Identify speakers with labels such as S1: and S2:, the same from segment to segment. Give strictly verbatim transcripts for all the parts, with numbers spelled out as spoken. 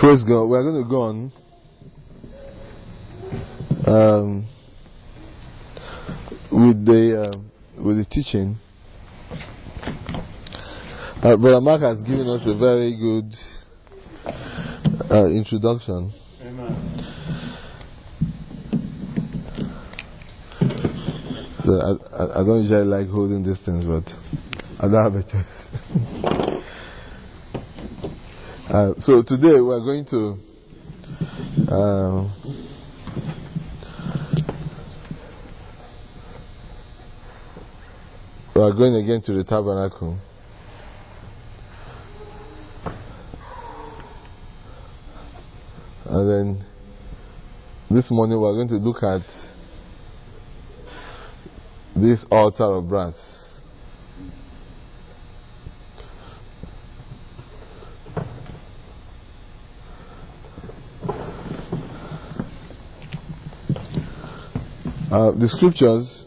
S1: Praise God. We are going to go on um, with the uh, with the teaching. Uh, Brother Mark has given us a very good uh, introduction.
S2: Amen.
S1: So I, I, I don't usually like holding these things, but I don't have a choice. uh, so today we are going to uh, we are going again to the tabernacle. And then this morning we are going to look at this altar of brass. Uh, the scriptures,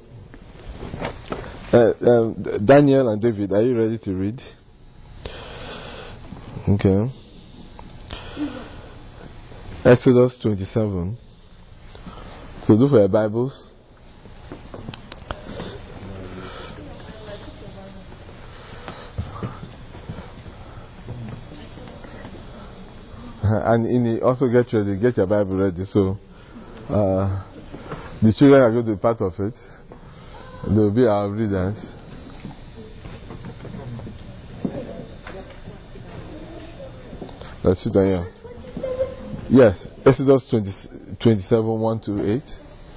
S1: uh, um, Daniel and David, are you ready to read? Okay. Exodus twenty-seven. So look for your Bibles. And in the, also get ready, get your Bible ready. So uh, the children are going to be part of it. They will be our readers. Let's sit down here. Yes, Exodus twenty, twenty-seven, one to eight.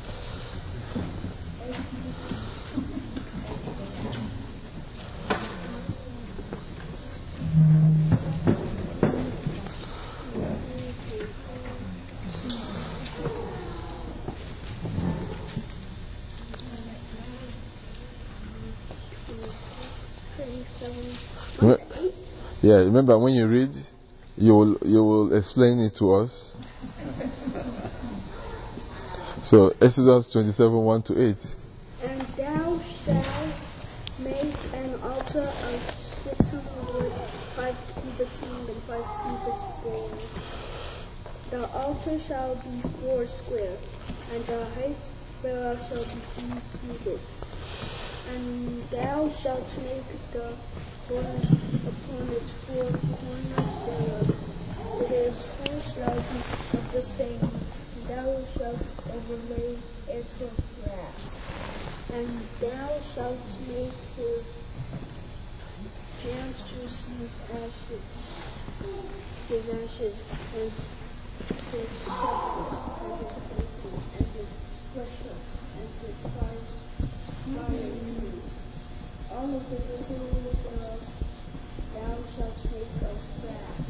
S1: Yeah, remember when you read, you will you will explain it to us. So Exodus twenty-seven, one to eight.
S3: And thou shalt make an altar of shittim wood, five cubits long and five cubits broad. The altar shall be four square, and the height thereof shall be three cubits. And thou shalt make the corners upon its four corners thereof. Its four shall be of the same, and thou shalt overlay it with brass. And thou shalt make his hands to receive ashes, his ashes, and his shoulders, and his push-ups, and his thighs, thighs. All of the utensils thereof thou shalt make of brass.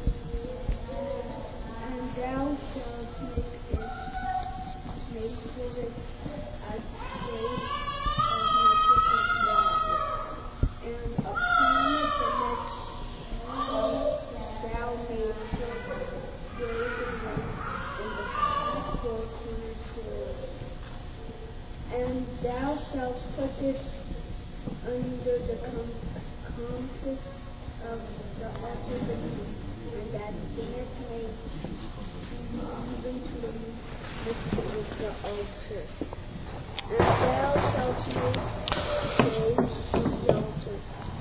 S3: And thou shalt make it, make for it as base of metal of brass. And upon the next shalt thou make brazen ones in the four corners thereof. And thou shalt put it under the com- compass of the altar beneath, and that it may be even to the midst of the altar. And thou shalt make those of the altar.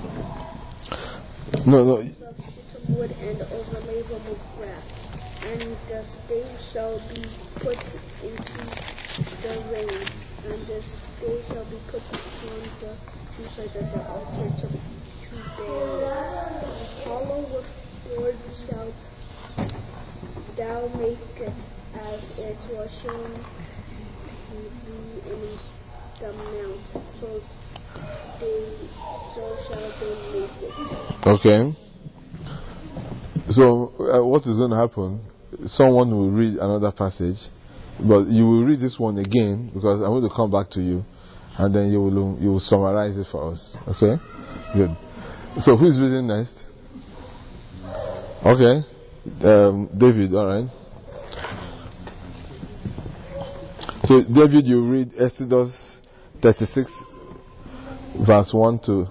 S1: No, no.
S3: Of shittim wood and overlay them with brass. And the stave shall be put into the ring, and the stave shall be put upon the two sides of the altar to, to bear. Hollow with boards shalt thou make it, as it was shown to thee in the mount. So they, so shall they make it.
S1: Okay. So uh, what is going to happen? Someone will read another passage, but you will read this one again because I'm going to come back to you, and then you will you will summarize it for us. Okay? Good. So who is reading next? Okay, um, David. All right. So David, you read Exodus thirty-six, verse one to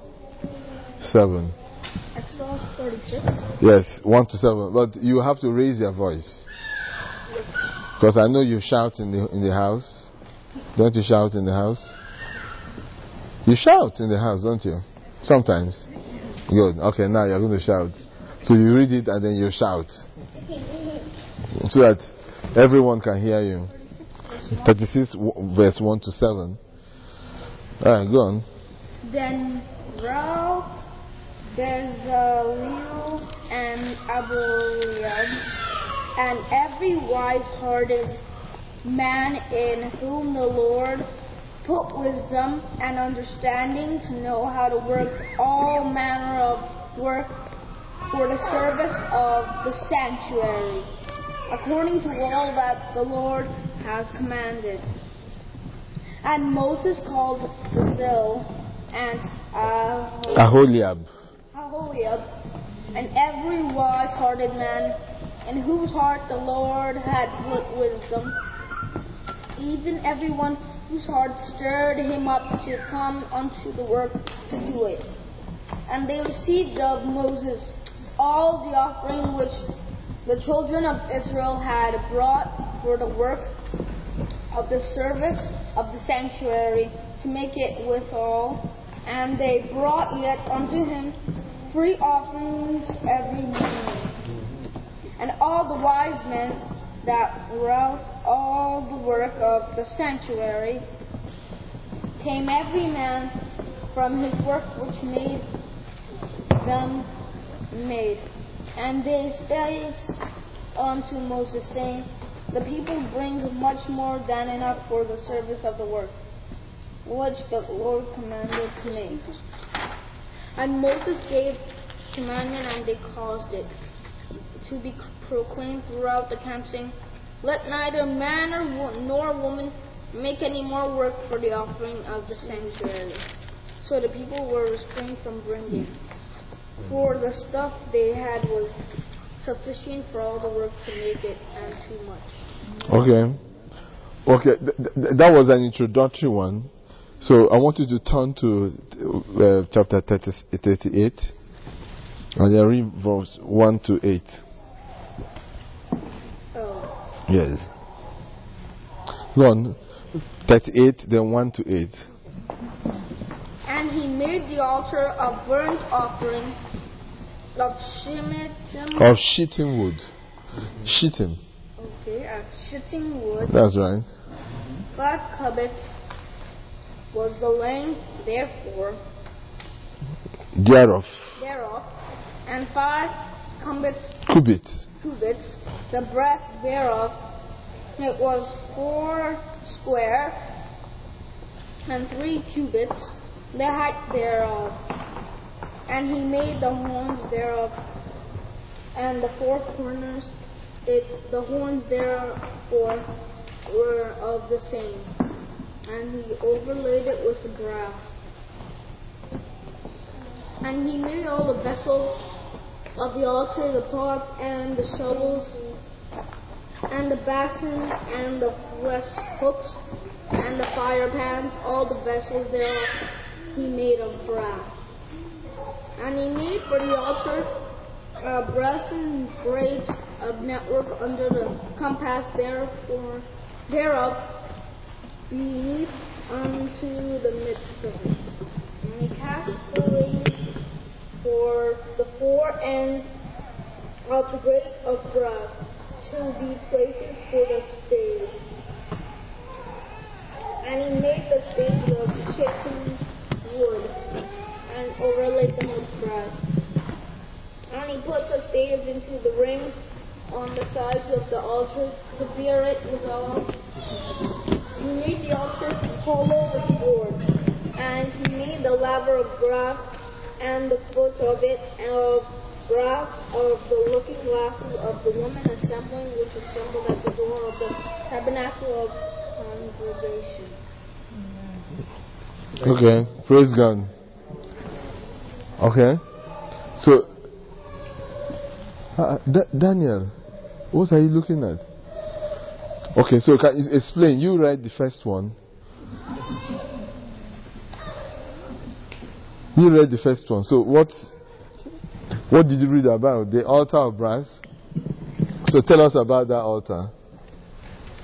S1: seven.
S3: Exodus thirty-six.
S1: Yes, one to seven. But you have to raise your voice. Because I know you shout in the in the house. Don't you shout in the house? You shout in the house, don't you? Sometimes. Good. Okay, now you're going to shout. So you read it and then you shout. So that everyone can hear you. thirty-six verse one to seven. Alright, go on.
S3: Then Rao, Bezaleel, and Aboliab, and every wise-hearted man in whom the Lord put wisdom and understanding to know how to work all manner of work for the service of the sanctuary, according to all that the Lord has commanded. And Moses called Bezalel and Aholiab,
S1: Aholiab.
S3: Aholiab, and every wise-hearted man in whose heart the Lord had put wisdom, even everyone whose heart stirred him up to come unto the work to do it. And they received of Moses all the offering which the children of Israel had brought for the work of the service of the sanctuary, to make it withal. And they brought yet unto him free offerings every morning. And all the wise men that wrought all the work of the sanctuary came every man from his work which made them made. And they spake unto Moses, saying, the people bring much more than enough for the service of the work which the Lord commanded to make. And Moses gave commandment, and they caused it to be proclaimed throughout the camp, saying, let neither man or nor woman make any more work for the offering of the sanctuary. So the people were restrained from bringing, for the stuff they had was sufficient for all the work to make it, and too much.
S1: Okay. Okay, th- th- that was an introductory one. So I want you to turn to uh, chapter thirty, thirty-eight and then read verse one to eight.
S3: Oh.
S1: Yes. Go on. thirty-eight, then one to eight.
S3: And he made the altar of burnt offering of shittim.
S1: Of shittim wood. Shittim.
S3: Okay, of shittim wood.
S1: That's right.
S3: Five cubits was the length, therefore,
S1: Thereof.
S3: thereof, and five cubits,
S1: Cubits.
S3: cubits, the breadth thereof. It was four square, and three cubits, the height thereof. And he made the horns thereof, and the four corners, its the horns therefore were of the same. And he overlaid it with the brass. And he made all the vessels of the altar, the pots and the shovels, and the basins, and the flesh hooks, and the fire pans, all the vessels thereof he made of brass. And he made for the altar a brazen grate of network under the compass therefore thereof, beneath unto the midst of it. And he cast the rings for the four ends of the grate of brass to be places for the staves. And he made the staves of shittim wood, and overlaid them with brass. And he put the staves into the rings on the sides of the altar to bear it withal. He made the altar hollow with boards, and he made the laver of brass, and the foot of it of brass, of the looking glasses of the women assembling, which assembled at the door of the tabernacle of congregation.
S1: Okay, praise God. Okay, so uh, D- Daniel, what are you looking at? Okay, so can you explain? You read the first one. You read the first one. So what? What did you read about? The altar of brass. So tell us about that altar.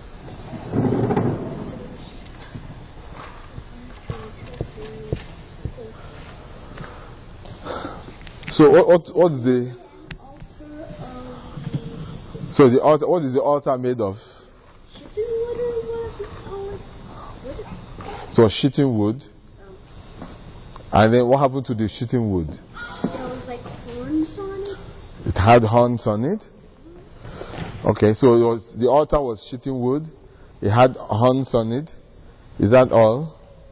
S1: So what what what is the
S3: altar of
S1: so the altar? What is the altar made of?
S3: shitting wood or what you call it? What is
S1: It was shitting wood. And then what happened to the shitting wood?
S3: there was like horns on it?
S1: It had horns on it. Okay, so it was the altar was shitting wood. It had horns on it. Is that all?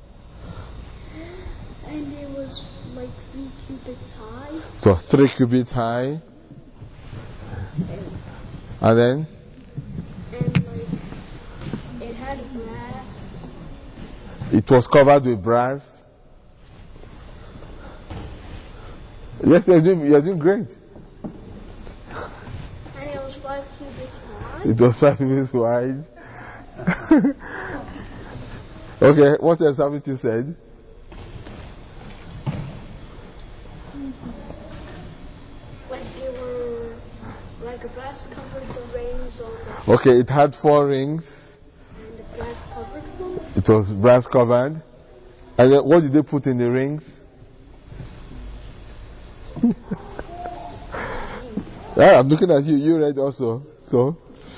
S3: And it was like three cubits high.
S1: So three cubits high. And then
S3: And like it had brass.
S1: it was covered with brass. Yes, you're doing, you're doing great.
S3: And it was five cubits high.
S1: It was five cubits wide. Okay, what else haven't you said?
S3: Like they were like a brass covered the rings on the
S1: Okay, it had four rings.
S3: and the brass covered them.
S1: It was brass covered. And then what did they put in the rings? Yeah, I'm looking at you. You read also. So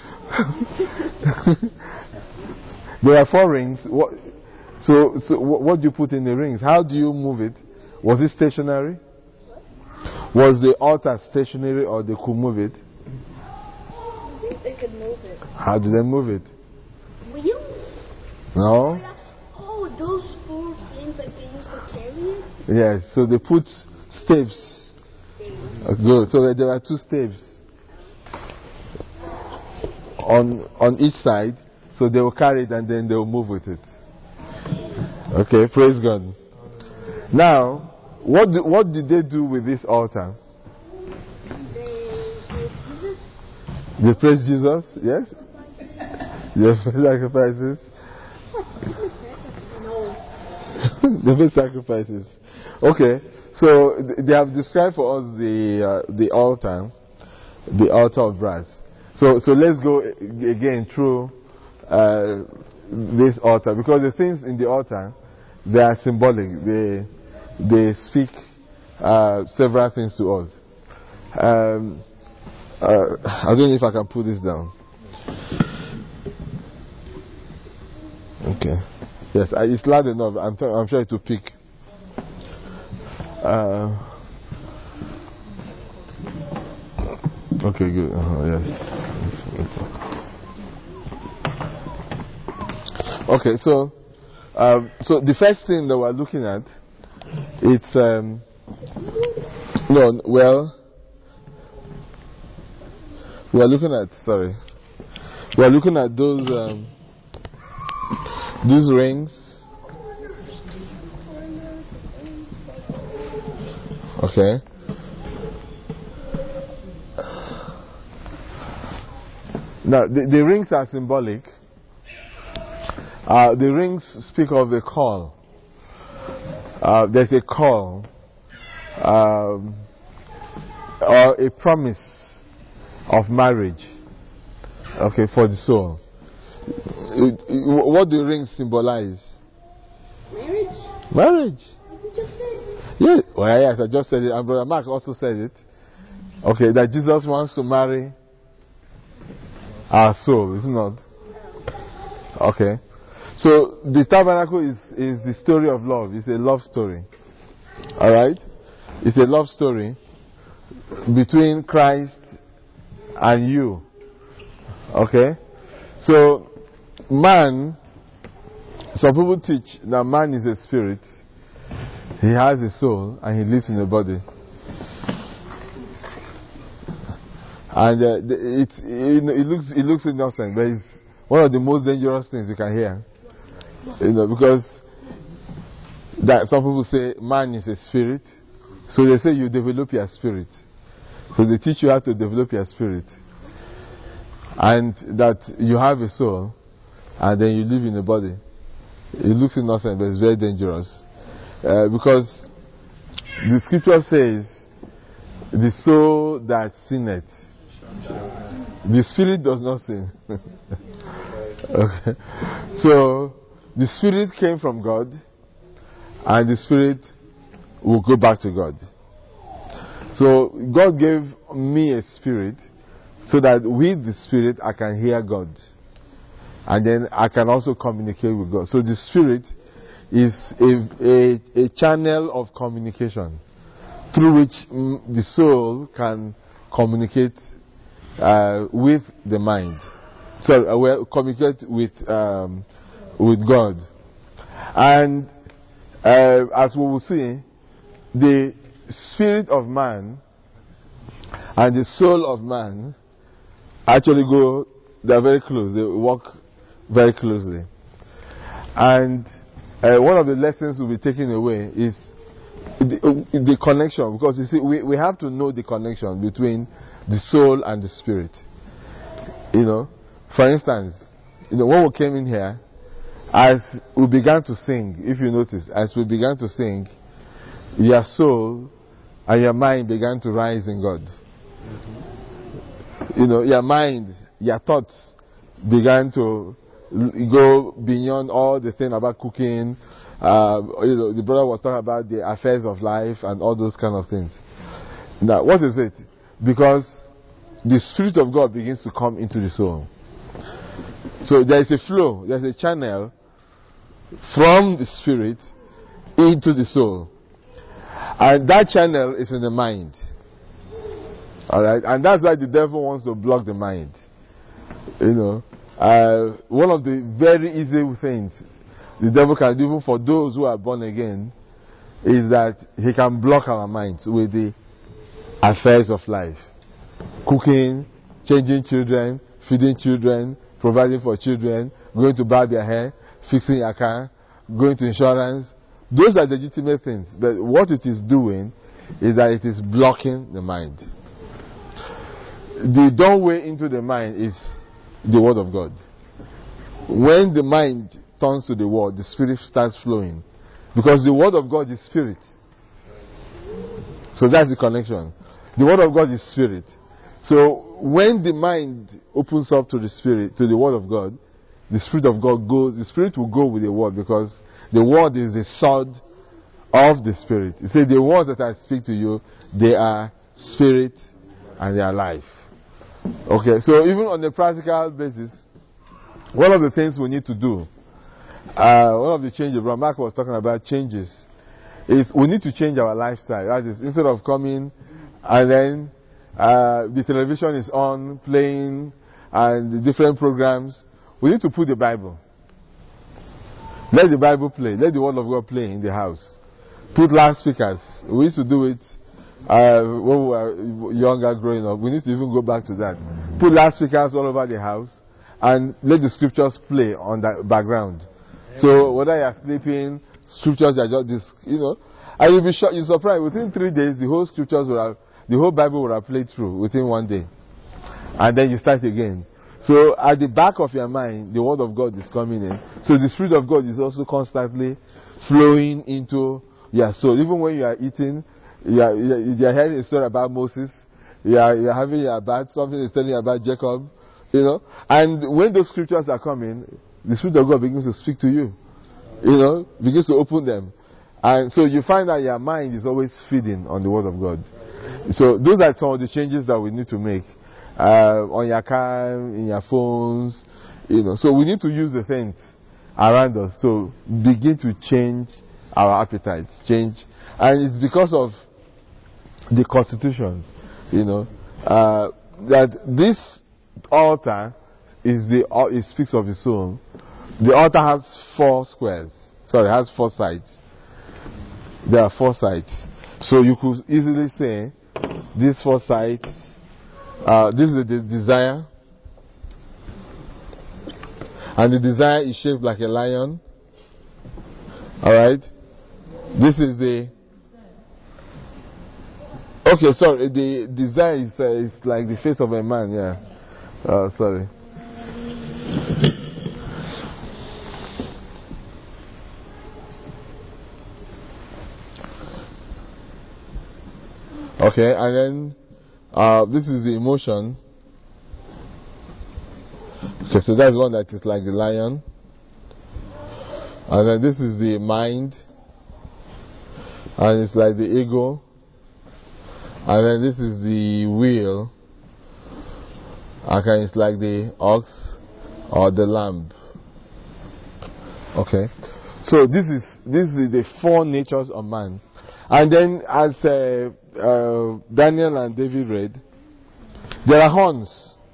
S1: there are four rings. What? So, so what, what do you put in the rings? How do you move it? Was it stationary? Was the altar stationary, or they could move it?
S3: I think they could move it.
S1: How do they move it?
S3: Wheels?
S1: No.
S3: Oh, those four things that they used to carry it?
S1: Yes. So they put staves. Uh, Good. So there are two staves on on each side. So they will carry it and then they will move with it. Okay. Praise God. Now, what do, what did they do with this altar?
S3: They gave Jesus
S1: They praised Jesus. Yes. Yes. Sacrifices.
S3: no.
S1: They made sacrifices. Okay, so th- they have described for us the uh, the altar, the altar of brass. So so let's go a- again through uh, this altar, because the things in the altar, they are symbolic. They they speak uh, several things to us. Um, uh, I don't know if I can put this down. Okay. Yes, I, it's loud enough. I'm, t- I'm sure it will pick. Uh, okay, good. Uh-huh, yes. Okay, so um, so the first thing that we're looking at, it's um, no, well, we're looking at sorry, we're looking at those um, these rings. Okay. Now, the, the rings are symbolic. Uh, the rings speak of a call. Uh, there's a call, um, or a promise of marriage. Okay, for the soul. It, it, what do rings symbolize?
S3: Marriage?
S1: Marriage.
S3: You just said.
S1: Yeah. Well, yes, I just said it, and Brother Mark also said it. Okay, that Jesus wants to marry our soul, isn't it? Okay. So the tabernacle is, is the story of love. It's a love story. Alright? It's a love story between Christ and you. Okay? So man, some people teach that man is a spirit. He has a soul and he lives in a body. And uh, the- it, it, it looks it looks innocent, but it's one of the most dangerous things you can hear. You know, because that some people say man is a spirit, so they say you develop your spirit. So they teach you how to develop your spirit, and that you have a soul, and then you live in a body. It looks innocent, but it's very dangerous, uh, because the scripture says, "The soul that sinneth." The spirit does not sin. Okay. So the spirit came from God, and the spirit will go back to God. So God gave me a spirit so that with the spirit I can hear God. And then I can also communicate with God. So the spirit is a, a, a channel of communication through which mm, the soul can communicate uh, with the mind. So uh, well, communicate with um, with God. And uh, as we will see, the spirit of man and the soul of man actually go, they are very close, they work very closely. And uh, one of the lessons we'll be taking away is the, uh, the connection, because you see, we, we have to know the connection between the soul and the spirit. You know, for instance, you know, when we came in here, as we began to sing, if you notice, as we began to sing, your soul and your mind began to rise in God. You know, your mind, your thoughts began to go beyond all the thing about cooking. Uh, you know, the brother was talking about the affairs of life and all those kind of things. Now, what is it? Because the Spirit of God begins to come into the soul. So there is a flow, there is a channel from the Spirit into the soul. And that channel is in the mind. Alright? And that's why the devil wants to block the mind. You know, uh, one of the very easy things the devil can do, even for those who are born again, is that he can block our minds with the affairs of life. Cooking, changing children, feeding children, providing for children, going to barb your hair, fixing your car, going to insurance. Those are legitimate things. But what it is doing is that it is blocking the mind. The doorway into the mind is the Word of God. When the mind turns to the Word, the Spirit starts flowing. Because the Word of God is Spirit. So that's the connection. The Word of God is Spirit. So when the mind opens up to the Spirit, to the Word of God, the Spirit of God goes, the Spirit will go with the Word, because the Word is the sword of the Spirit. You see, the words that I speak to you, they are Spirit and they are life. Okay, so even on a practical basis, one of the things we need to do, uh, one of the changes, Brother Mark was talking about changes, is we need to change our lifestyle. That is, instead of coming and then uh, the television is on, playing, and the different programs, we need to put the Bible. Let the Bible play. Let the Word of God play in the house. Put loudspeakers. We used to do it uh, when we were younger, growing up. We need to even go back to that. Put loudspeakers all over the house and let the scriptures play on the background. Amen. So whether you are sleeping, scriptures are just this, you know, and you'll be shocked, you're surprised. Within three days, the whole scriptures will have, the whole Bible will have played through within one day, and then you start again. So at the back of your mind, the Word of God is coming in. So the Spirit of God is also constantly flowing into your soul. Even when you are eating, you are, you are hearing a story about Moses, you are, you are having your bath, something is telling you about Jacob, you know. And when those scriptures are coming, the Spirit of God begins to speak to you, you know, begins to open them. And so you find that your mind is always feeding on the Word of God. So those are some of the changes that we need to make. Uh, on your car, in your phones, you know. So we need to use the things around us to begin to change our appetites, change, and it's because of the Constitution, you know, uh, that this altar is the. It speaks of the soul. The altar has four squares. Sorry, it has four sides. There are four sides. So you could easily say these four sides. Uh, this is the desire, and the desire is shaped like a lion. Alright, this is the okay. Sorry, the desire is, uh, is like the face of a man. Yeah, uh, sorry. Okay, and then. Uh, this is the emotion. Okay, so that's one that is like the lion. And then this is the mind. And it's like the ego. And then this is the wheel. Okay, it's like the ox or the lamb. Okay, so this is this is the four natures of man. And then, as uh, uh, Daniel and David read, there are horns.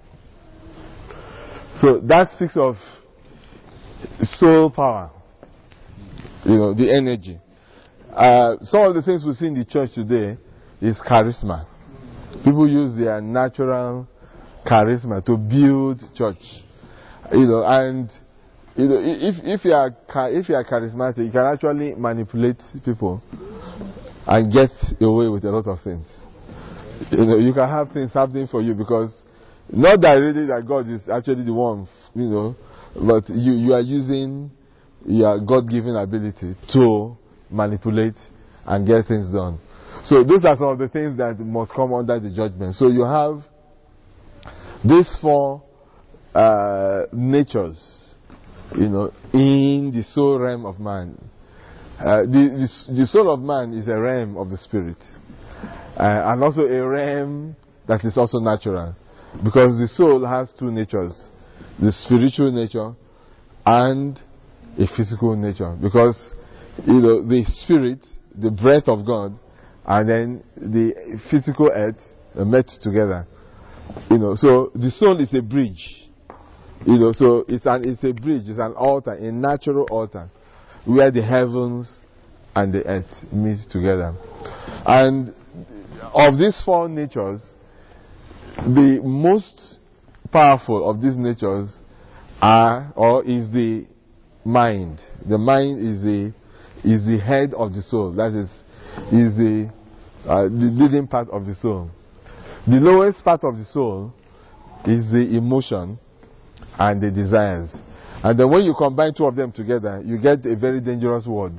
S1: So that speaks of soul power, you know, the energy. Uh, some of the things we see in the church today is charisma. People use their natural charisma to build church, you know, and you know, if if you are if you are charismatic, you can actually manipulate people and get away with a lot of things. You know, you can have things happening for you because not that really that God is actually the one, you know, but you you are using your God-given ability to manipulate and get things done. So those are some of the things that must come under the judgment. So you have these four uh, natures, you know, in the soul realm of man. Uh, the, the the soul of man is a realm of the spirit, uh, and also a realm that is also natural, because the soul has two natures: the spiritual nature and a physical nature. Because you know the spirit, the breath of God, and then the physical earth are met together. You know, so the soul is a bridge. You know, so it's an it's a bridge, it's an altar, a natural altar, where the heavens and the earth meet together. And of these four natures, the most powerful of these natures are or is the mind. The mind is the is the head of the soul. That is is the uh, the leading part of the soul. The lowest part of the soul is the emotion and the desires. And then when you combine two of them together, you get a very dangerous word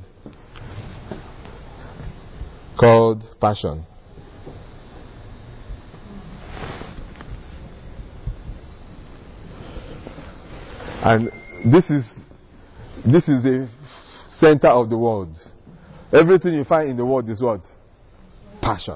S1: called passion. And this is this is the center of the world. Everything you find in the world is what? Passion.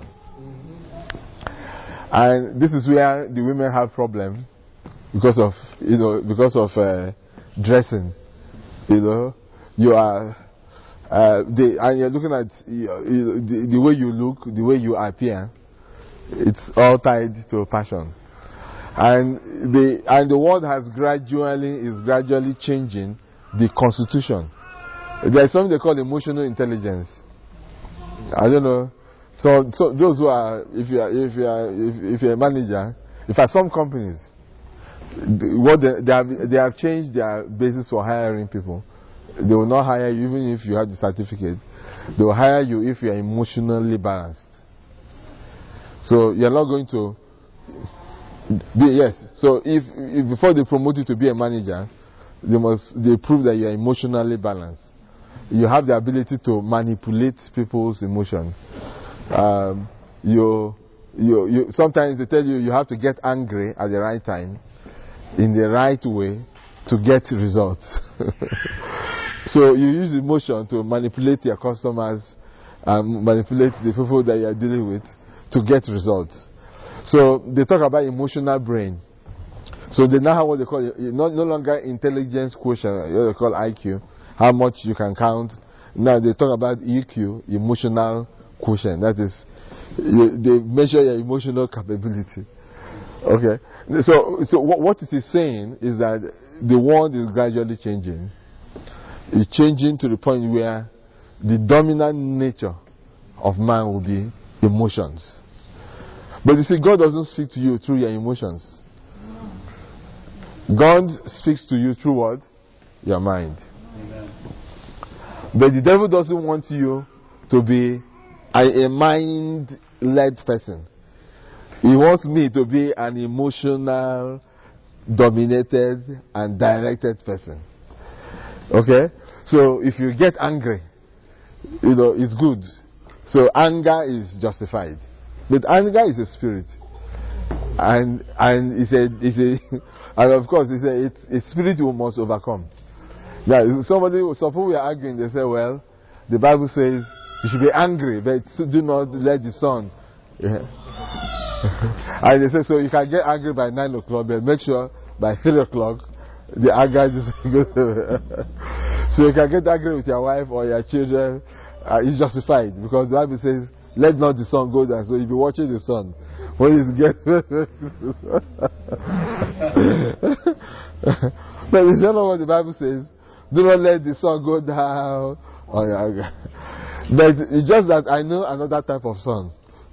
S1: And this is where the women have problem because of you know because of uh, dressing. You know, you are uh, the, and you're looking at you know, the, the way you look, the way you appear. It's all tied to passion. And the and the world has gradually is gradually changing the constitution. There is something they call emotional intelligence. I don't know. So, so those who are, if you are, if you are, if, if you're a manager, if at some companies, what they, they have they have changed their basis for hiring people. They will not hire you even if you have the certificate. They will hire you if you are emotionally balanced. So you're not going to. Be, yes. So if, if before they promote you to be a manager, they must they prove that you are emotionally balanced. You have the ability to manipulate people's emotions. Um, you, you, you. Sometimes they tell you you have to get angry at the right time, in the right way, to get results. So you use emotion to manipulate your customers, and manipulate the people that you are dealing with to get results. So they talk about emotional brain. So they now have what they call no, no longer intelligence quotient, what they call I Q, how much you can count. Now they talk about E Q, emotional quotient. That is, you, they measure your emotional capability. Okay. So, so what, what it is saying is that the world is gradually changing. It's changing to the point where the dominant nature of man will be emotions. But you see, God doesn't speak to you through your emotions. God speaks to you through what? Your mind. Amen. But the devil doesn't want you to be a, a mind-led person. He wants me to be an emotional, dominated, and directed person. Okay? So if you get angry, you know, it's good. So anger is justified. But anger is a spirit. And and it's a, it's a and of course it's a, it's a spirit you must overcome. Yeah, somebody, some people were arguing, they say, well, the Bible says you should be angry, but do not let the sun. Yeah. And they say, so you can get angry by nine o'clock, but make sure by three o'clock the anger just goes away. So you can get angry with your wife or your children, uh, it's justified, because the Bible says, let not the sun go down. So you'll be watching the sun when it's get. But it's not what the Bible says. Do not let the sun go down on your anger. But it's just that I know another type of sun.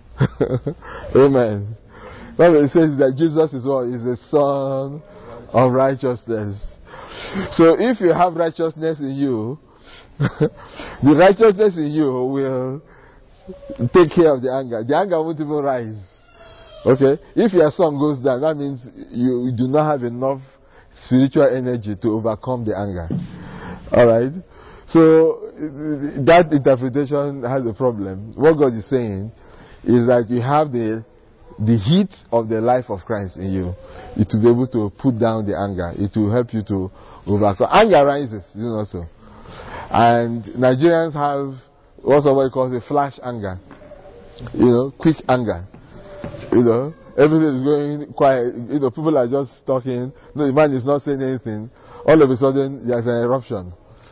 S1: Amen. Bible says that Jesus is what? Is the Son of righteousness. So if you have righteousness in you, the righteousness in you will take care of the anger. The anger won't even rise. Okay? If your sun goes down, that means you do not have enough spiritual energy to overcome the anger. Alright? So that interpretation has a problem. What God is saying is that you have the the heat of the life of Christ in you. It will be able to put down the anger. It will help you to overcome. Anger rises, you know so. And Nigerians have what somebody calls a flash anger. You know, quick anger. You know, everything is going quiet. You know, people are just talking. No, the man is not saying anything. All of a sudden, there's an eruption.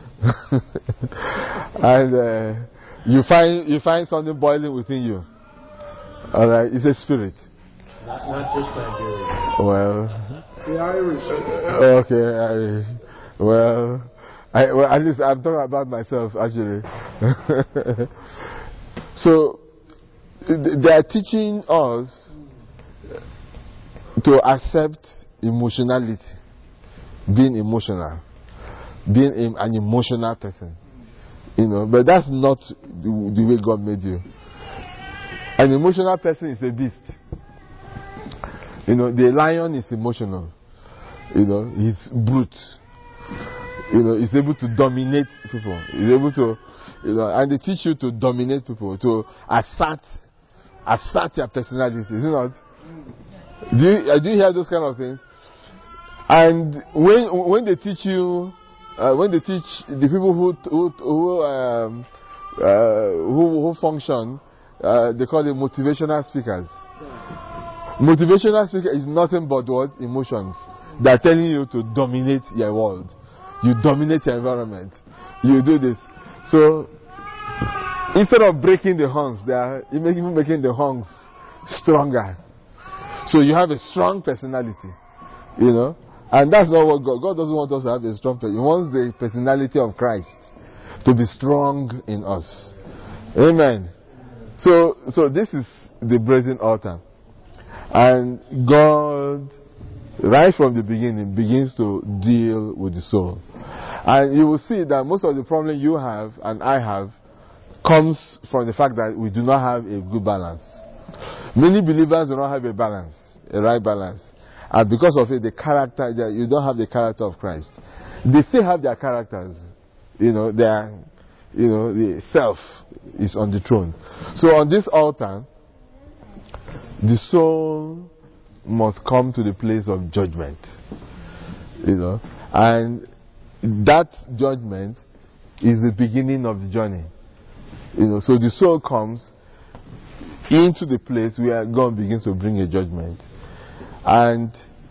S1: And uh, you find you find something boiling within you. All right, it's a spirit.
S2: Not, not just Nigeria.
S1: Well,
S2: The Irish.
S1: okay, Irish. Well, I, well, at least I'm talking about myself actually. So they are teaching us to accept emotionality, being emotional, being an emotional person. You know, but that's not the, the way God made you. An emotional person is a beast. You know, the lion is emotional. You know, he's brute. You know, he's able to dominate people. He's able to, you know, and they teach you to dominate people, to assert, assert your personality. Is it not? Do you, uh, do you hear those kind of things? And when when they teach you, uh, when they teach the people who who who um, uh, who, who function, uh, they call them motivational speakers. Motivational speaker is nothing but what? Emotions. They are telling you to dominate your world. You dominate your environment. You do this. So instead of breaking the horns, they are even making the horns stronger. So you have a strong personality, you know, and that's not what God. God doesn't want us to have a strong personality. He wants the personality of Christ to be strong in us. Amen. So, so this is the brazen altar, and God, right from the beginning, begins to deal with the soul, and you will see that most of the problem you have and I have comes from the fact that we do not have a good balance. Many believers do not have a balance, a right balance. And because of it, the character, you don't have the character of Christ. They still have their characters. You know, their, you know, the self is on the throne. So on this altar, the soul must come to the place of judgment. You know, and that judgment is the beginning of the journey. You know, so the soul comes into the place where God begins to bring a judgment, and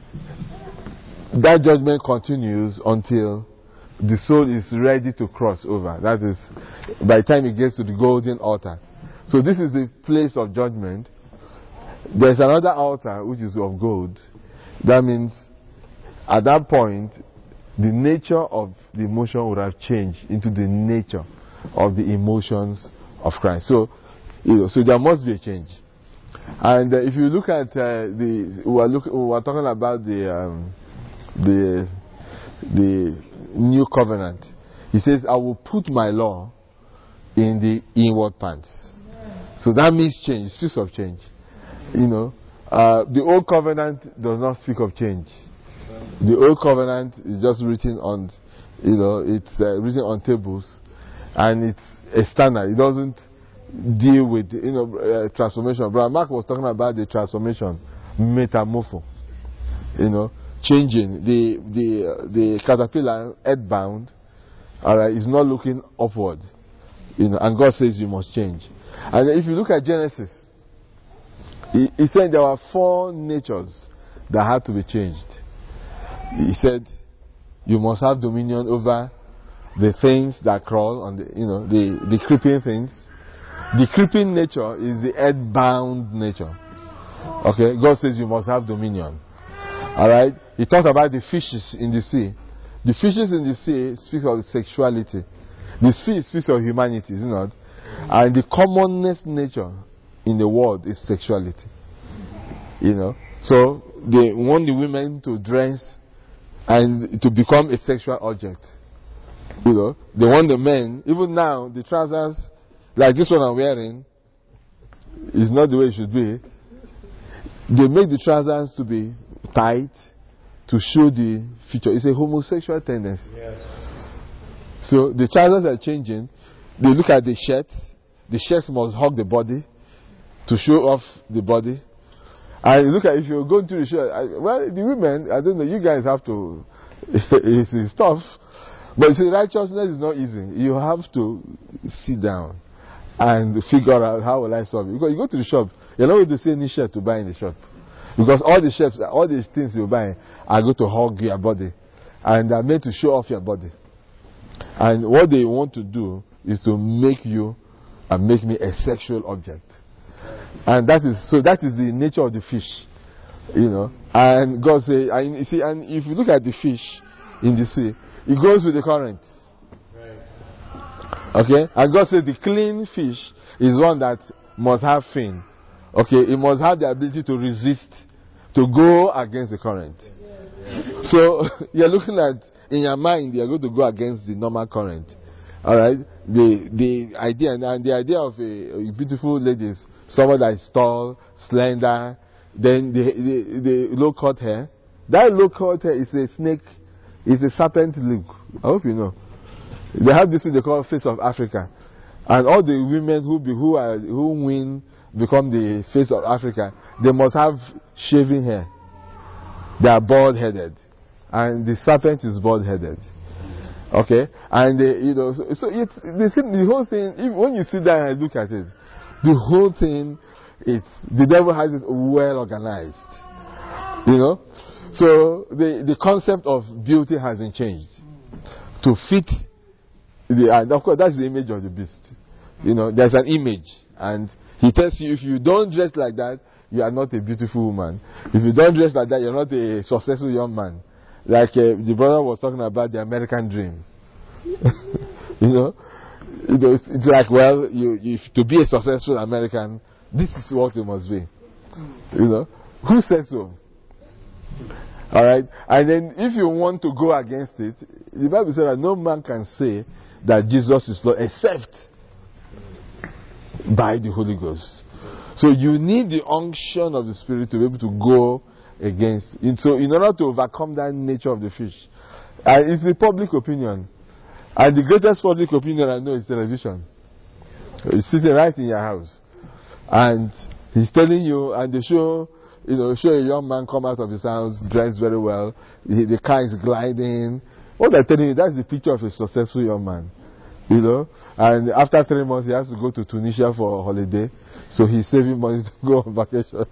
S1: that judgment continues until the soul is ready to cross over. That is, by the time it gets to the golden altar. So this is the place of judgment. There's another altar which is of gold. That means at that point the nature of the emotion would have changed into the nature of the emotions of Christ. So You know, so there must be a change. And uh, if you look at uh, the, we are look, we are talking about the um, the the new covenant. He says, "I will put my law in the inward parts." So that means change. It speaks of change. You know, uh, the old covenant does not speak of change. The old covenant is just written on, you know, it's uh, written on tables, and it's a standard. It doesn't deal with, you know, uh, transformation. Brother Mark was talking about the transformation, metamorpho, you know, changing. The the uh, the caterpillar, headbound, all right, is not looking upward, you know, and God says you must change. And if you look at Genesis, He, he said there were four natures that had to be changed. He said you must have dominion over the things that crawl on the, you know, the, the creeping things. The creeping nature is the earthbound nature. Okay, God says you must have dominion. Alright, he talked about the fishes in the sea. The fishes in the sea speak of sexuality. The sea speaks of humanity, is it not? And the commonest nature in the world is sexuality. You know, so they want the women to dress and to become a sexual object. You know, they want the men, even now, the trousers, like this one I'm wearing, is not the way it should be. They make the trousers to be tight to show the feature. It's a homosexual tendency. Yes. So the trousers are changing. They look at the shirt. The shirts must hug the body to show off the body. And look at, if you're going through the shirt, I, well, the women, I don't know, you guys have to, it's, it's tough. But you see, righteousness is not easy. You have to sit down and figure out how will I solve it. Because you go to the shop, you're not going to see any shirt to buy in the shop. Because all the shirts, all these things you buy are going to hug your body. And they're meant to show off your body. And what they want to do is to make you and make me a sexual object. And that is, so that is the nature of the fish. You know. And God says, and you see, and if you look at the fish in the sea, it goes with the current. Okay? And God says the clean fish is one that must have fin. Okay? It must have the ability to resist, to go against the current. So, you're looking at, in your mind, you're going to go against the normal current. Alright? The the idea, and the idea of a, a beautiful lady is someone that is tall, slender, then the, the, the low-cut hair. That low-cut hair is a snake, is a serpent look. I hope you know. They have this thing they call face of Africa. And all the women who be, who are who win become the face of Africa, they must have shaving hair. They are bald-headed. And the serpent is bald-headed. Okay? And they, you know, so, so it's the, the whole thing, if, when you sit down and look at it, the whole thing, it's, the devil has it well organized. You know? So the, the concept of beauty hasn't changed. To fit the, and of course that's the image of the beast. You know, there's an image, and he tells you if you don't dress like that, you are not a beautiful woman. If you don't dress like that, you're not a successful young man. Like uh, the brother was talking about the American dream. you know, you know it's, it's like, well, you, you to be a successful American, this is what you must be. You know, who says so? All right, and then if you want to go against it, the Bible says that no man can say that Jesus is Lord except by the Holy Ghost. So you need the unction of the Spirit to be able to go against. And so in order to overcome that nature of the fish, uh, it's the public opinion. And the greatest public opinion I know is television. It's sitting right in your house. And he's telling you, and they show, you know, show a young man come out of his house, dressed very well. The, the car is gliding. What they're telling you, that's the picture of a successful young man. You know? And after three months, he has to go to Tunisia for a holiday. So he's saving money to go on vacation.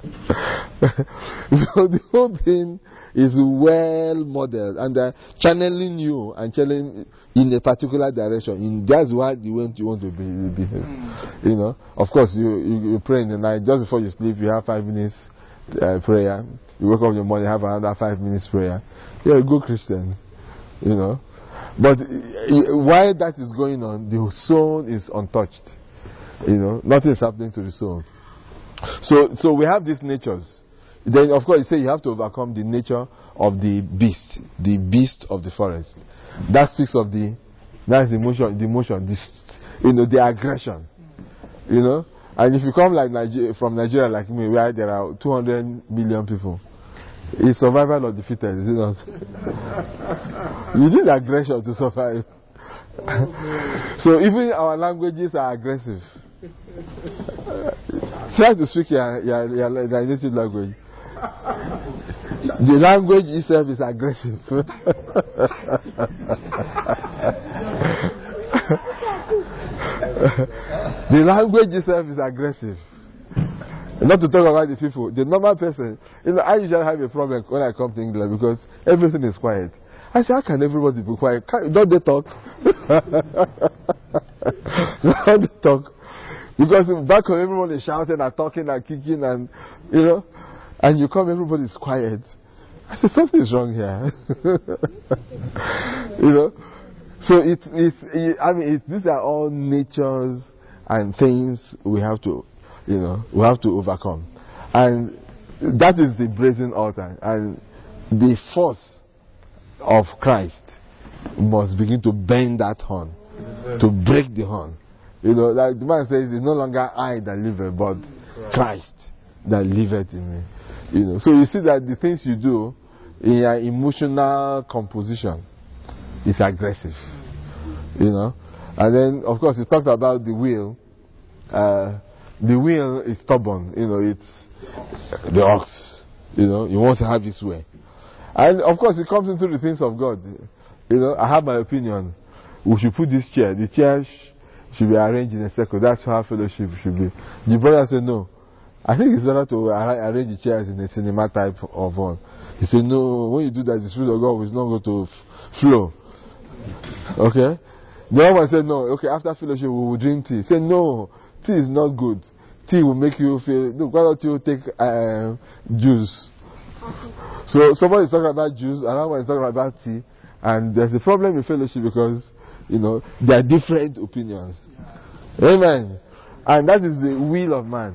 S1: So the whole thing is well modeled. And they're channeling you and channeling in a particular direction. In, that's what you want, you want to be. be you know? Of course, you, you, you pray in the night. Just before you sleep, you have five minutes uh, prayer. You wake up in the morning, have another five minutes prayer. You're a good Christian. You know? But while that is going on, the soul is untouched. You know, nothing is happening to the soul. So, so we have these natures. Then, of course, you say you have to overcome the nature of the beast, the beast of the forest. That speaks of the, that's the emotion, the emotion, this, you know, the aggression. You know, and if you come like Nigeria, from Nigeria like me, where there are two hundred million people, it's survival of the fittest, is it not? You need aggression to survive. So even our languages are aggressive. Try to speak your, your, your, your native language. The language itself is aggressive. The language itself is aggressive. Not to talk about the people. The normal person, you know, I usually have a problem when I come to England because everything is quiet. I say, how can everybody be quiet? Can, don't they talk? Don't they talk? Because back home, everyone is shouting and talking and kicking and, you know, and you come, everybody is quiet. I said, something is wrong here. You know? So it's, it's, it, I mean, it, these are all natures and things we have to, you know, we have to overcome. And that is the brazen altar. And the force of Christ must begin to bend that horn, to break the horn. You know, like the man says, it's no longer I that liveth, but Christ that liveth in me. You know, so you see that the things you do in your emotional composition is aggressive. You know, and then of course you talked about the will. Uh, the will is stubborn. You know, it's the ox. You know, he wants to have his way, and of course it comes into the things of God. You know, I have my opinion. We should put this chair. The chair sh- should be arranged in a circle. That's how fellowship should be. The brother said no. I think it's better to ar- arrange the chairs in a cinema type of one. He said, no, when you do that, the Spirit of God is not going to f- flow. Okay? The other one said, no, okay, after fellowship, we will drink tea. He said, no, tea is not good. Tea will make you feel, look, why don't you take uh, juice? So somebody is talking about juice, another one is talking about tea, and there's a problem in fellowship because, you know, there are different opinions. Amen. And that is the will of man.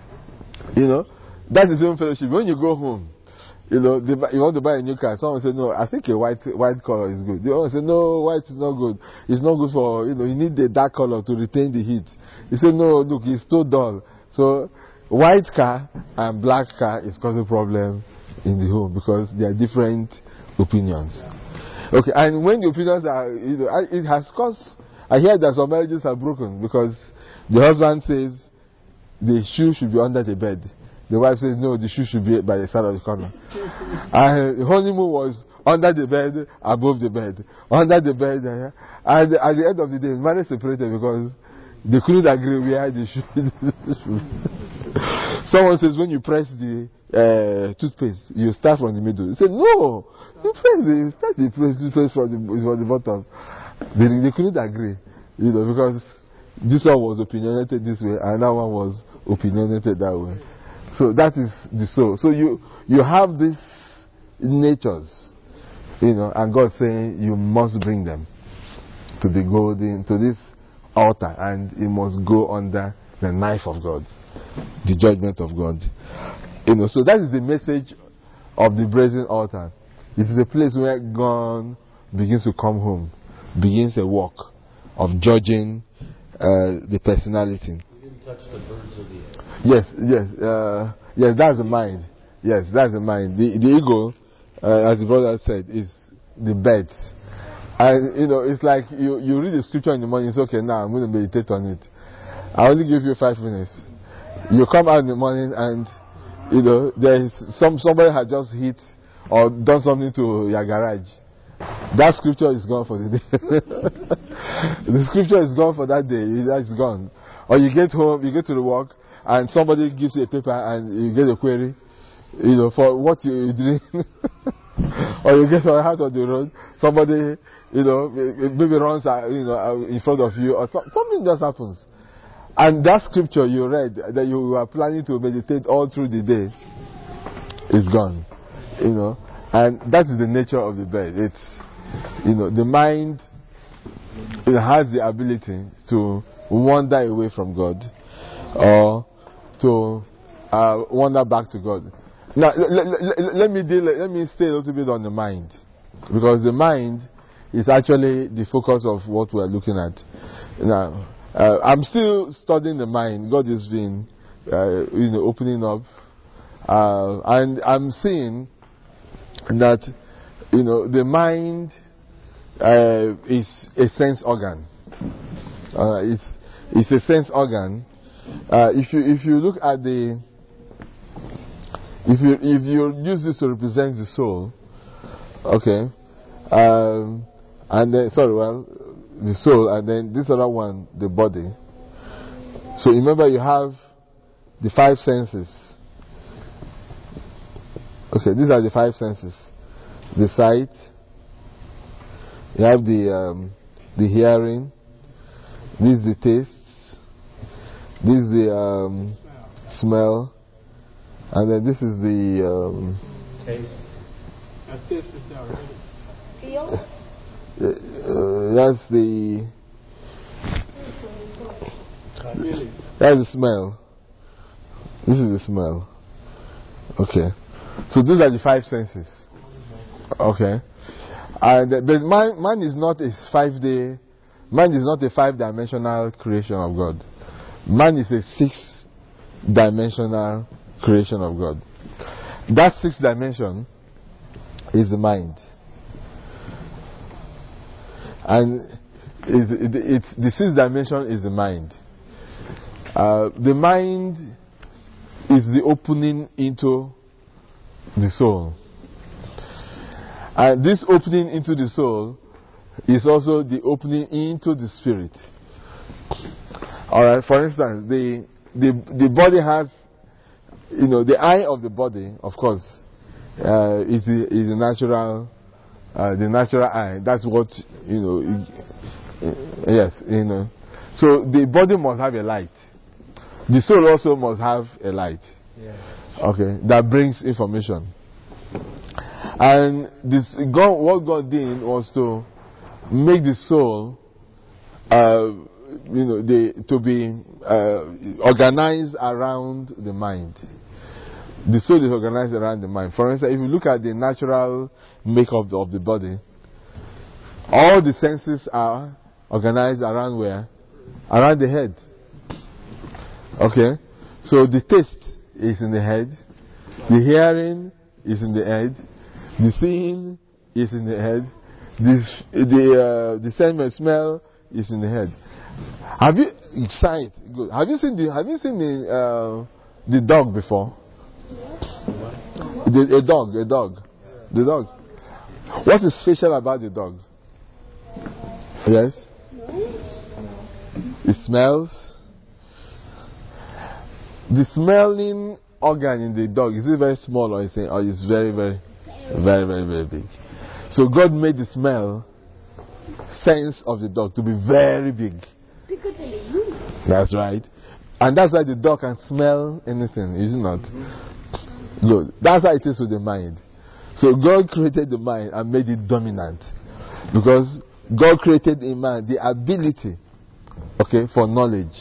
S1: You know, that is even fellowship. When you go home, you know, they, you want to buy a new car. Someone say, no, I think a white white color is good. The other say, no, white is not good. It's not good for, you know, you need the dark color to retain the heat. You say, no, look, it's too dull. So, white car and black car is causing problem in the home because there are different opinions. Okay, and when the opinions are, you know, it has caused, I hear that some marriages are broken because the husband says, the shoe should be under the bed. The wife says, no, the shoe should be by the side of the corner. And the honeymoon was under the bed, above the bed. Under the bed. Uh, and at the end of the day, marriage separated because they couldn't agree where the shoe Someone says, when you press the uh, toothpaste, you start from the middle. He said, no, you press the, you start the toothpaste from the, from the bottom. They, they couldn't agree, you know, because this one was opinionated this way, and that one was opinionated that way. So that is the soul. So you you have these natures, you know, and God saying you must bring them to the golden, to this altar, and it must go under the knife of God, the judgment of God. You know, so that is the message of the brazen altar. It is a place where God begins to come home, begins a work of judging uh, the personality.
S2: We didn't touch the birds of the air.
S1: Yes, yes, uh, yes. That's the mind. Yes, that's the mind. The the ego, uh, as the brother said, is the birds. And you know, it's like you you read the scripture in the morning. It's okay. Now I'm going to meditate on it. I only give you five minutes. You come out in the morning and you know there is some somebody had just hit or done something to your garage. That scripture is gone for the day. The scripture is gone for that day. It's gone. Or you get home, you get to the work, and somebody gives you a paper and you get a query, you know, for what you doing. Or you get out of the road, somebody, you know, maybe runs, you know, in front of you, or so, something just happens. And that scripture you read that you were planning to meditate all through the day is gone, you know. And that is the nature of the bird. It's, you know, the mind, it has the ability to wander away from God or to uh, wander back to God. Now, let, let, let me deal, let me stay a little bit on the mind, because the mind is actually the focus of what we are looking at. Now, uh, I'm still studying the mind. God has been, uh, you know, opening up, uh, and I'm seeing that, you know, the mind uh, is a sense organ. Uh, it's it's a sense organ. Uh, if you if you look at the if you if you use this to represent the soul, okay, um, and then sorry, well, the soul, and then this other one, the body. So remember, you have the five senses. Okay, these are the five senses. The sight, you have the um, the hearing, this is the taste, this is the um, smell, and then this is the um,
S2: Taste.
S4: I tasted it already.
S3: Feel?
S1: uh, that's the
S4: Feeling.
S1: that's the smell. This is the smell. Okay, so those are the five senses. Okay, and uh, but man, man is not a five day. Man is not a five dimensional creation of God. Man is a six dimensional creation of God. That sixth dimension is the mind, and it's, it, it's the sixth dimension is the mind. Uh, the mind is the opening into the soul, and this opening into the soul is also the opening into the spirit. All right. For instance, the the the body has, you know, the eye of the body, of course, uh, is the, is the natural, uh, the natural eye. That's what, you know. It, yes, you know. So the body must have a light. The soul also must have a light.
S2: Yes.
S1: Okay, that brings information. And this God, what God did was to make the soul, uh, you know, the, to be uh, organized around the mind. The soul is organized around the mind. For instance, if you look at the natural makeup of the body, all the senses are organized around where? Around the head. Okay? So the taste is in the head, the hearing is in the head, the seeing is in the head, the the uh, the scent and smell is in the head. Have you sight? Good. Have you seen the Have you seen the uh, the dog before? The, a dog, a dog, the dog. What is special about the dog? Yes. It smells. The smelling organ in the dog, is it very small or is it, or is very, very, very, very, very big? So God made the smell sense of the dog to be very big.
S3: Bigger than a human.
S1: That's right. And that's why the dog can smell anything, is it not? Mm-hmm. Good. That's how it is with the mind. So God created the mind and made it dominant. Because God created in man the ability, okay, for knowledge.